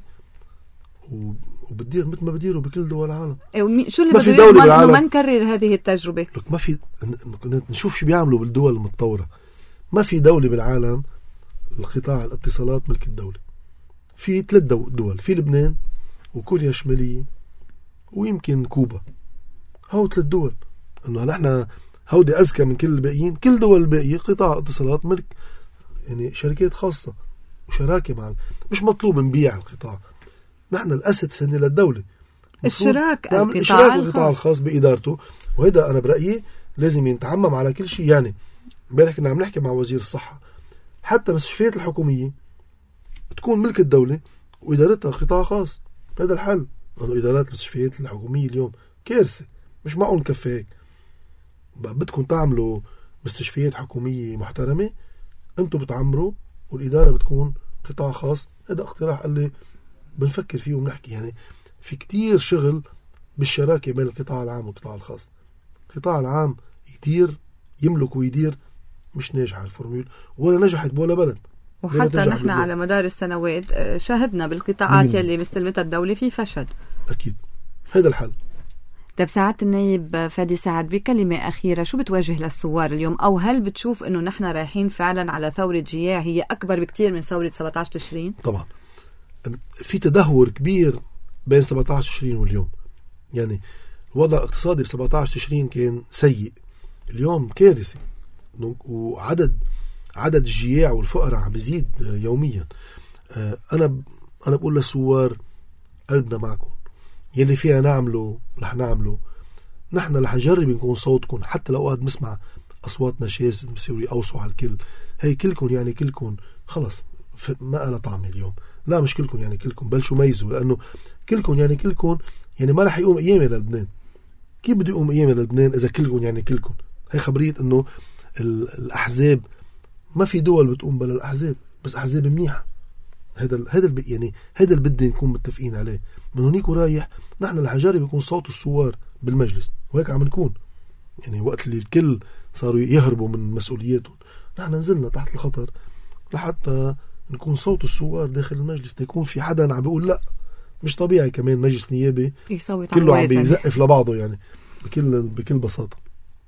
وبدير مثل ما بديروا بكل دول العالم. ايه شو اللي بده يضمن انه ما نكرر هذه التجربه؟ لك ما في، نشوف شو بيعملوا بالدول المتطوره. ما في دوله بالعالم القطاع الاتصالات ملك الدوله. في ثلاث دول، في لبنان وكوريا الشماليه ويمكن كوبا. هاو ثلاث دول، انه نحن هودي اذكى من كل الباقيين. كل دول الباقيه قطاع اتصالات ملك يعني شركات خاصه وشراكه مع، مش مطلوب نبيع القطاع. نحن الاسد سنة للدولة، الشراك نعمل اشراك القطاع الخاص بإدارته، وهذا أنا برأيي لازم يتعمم على كل شيء. يعني امبارح كنا عم نحكي مع وزير الصحة، حتى المستشفيات الحكومية تكون ملك الدولة وإدارتها قطاع خاص. هذا الحل، لأنه إدارات المستشفيات الحكومية اليوم كارثة، مش معقول نكفي هيك. بدكم تعملوا مستشفيات حكومية محترمة، أنتم بتعمروا والإدارة بتكون قطاع خاص. هذا اقتراح قال لي بنفكر فيه وبنحكي. يعني في كتير شغل بالشراكة بين القطاع العام والقطاع الخاص. القطاع العام يدير يملك ويدير، مش ناجحة الفورميول ولا نجحت بولا بلد. وحتى نحن بالبلد على مدار السنوات شاهدنا بالقطاعات يلي مستلمتها الدولة في فشل. أكيد هذا الحل. طيب سعادة النايب فادي سعد، بكلمة أخيرة، شو بتوجه للثوار اليوم؟ أو هل بتشوف أنه نحن رايحين فعلا على ثورة جياع هي أكبر بكتير من ثورة سبعة عشر تشرين؟ طبعا في تدهور كبير بين سبعة عشر تشرين واليوم. يعني الوضع الاقتصادي ب سبعة عشر تشرين كان سيء، اليوم كارثي، وعدد عدد الجياع والفقراء عم بيزيد يوميا. أنا أنا بقول للثوار قلبنا معكم، يلي فيها نعمله رح نعمله. نحن رح نجرب نكون صوتكم، حتى لو قد نسمع أصواتنا شاذ بصيروا يقوصوا على الكل. هي كلكم يعني كلكم خلص ما قال طعمي اليوم. لا مش كلكم يعني كلكم، بلشوا ميزوا، لأنه كلكم يعني كلكم يعني ما رح يقوم أيامي للبنان. كيف بده يقوم أيامي للبنان إذا كلكم يعني كلكم؟ هي خبرية إنه الأحزاب ما في دول بتقوم بلا الأحزاب، بس أحزاب منيحة. هذا هذا يعني هذا اللي بدنا نكون متفقين عليه. من هنيك ورايح نحن الحجاري بيكون صوت الثوار بالمجلس، وهيك عم نكون. يعني وقت اللي الكل صاروا يهربوا من مسؤولياتهم، نحن نزلنا تحت الخطر لحتى نكون صوت الثوار داخل المجلس. يكون في حدا عم بيقول لا مش طبيعي كمان مجلس نيابي كله عم بيزقف لبعضه، يعني بكل بكل بساطة.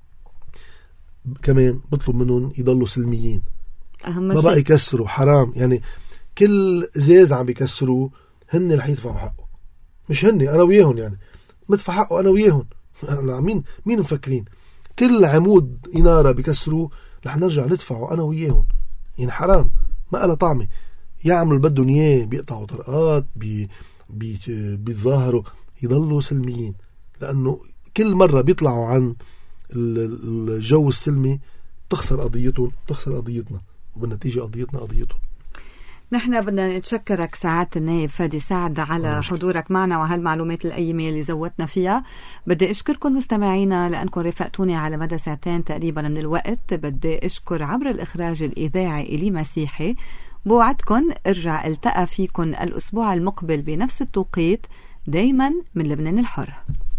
كمان بطلب منهم يضلوا سلميين، أهم ما بقى يكسروا، حرام. يعني كل زاز عم بيكسروا هن رح يدفعوا حقه، مش هن، أنا وياهم. يعني مدفع حقه أنا وياهم. مين مين مفكرين كل عمود إنارة بيكسروا رح نرجع ندفعه أنا وياهم؟ يعني حرام، ما قال طعمي. يعمل بدهم إياه، بيقطعوا طرقات، بي بي بيتظاهروا، يضلوا سلميين. لأنه كل مرة بيطلعوا عن الجو السلمي تخسر قضيتهم، تخسر قضيتنا، وبالنتيجة قضيتنا قضيتهم. نحن بدنا نتشكرك سعادة النائب فادي سعد على حضورك معنا وهالمعلومات القيمة اللي زودتنا فيها. بدي أشكركم مستمعينا لأنكم رفقتوني على مدى ساعتين تقريبا من الوقت. بدي أشكر عبر الإخراج الإذاعي إلي مسيحي. بوعدكم ارجع التقى فيكم الأسبوع المقبل بنفس التوقيت، دايما من لبنان الحر.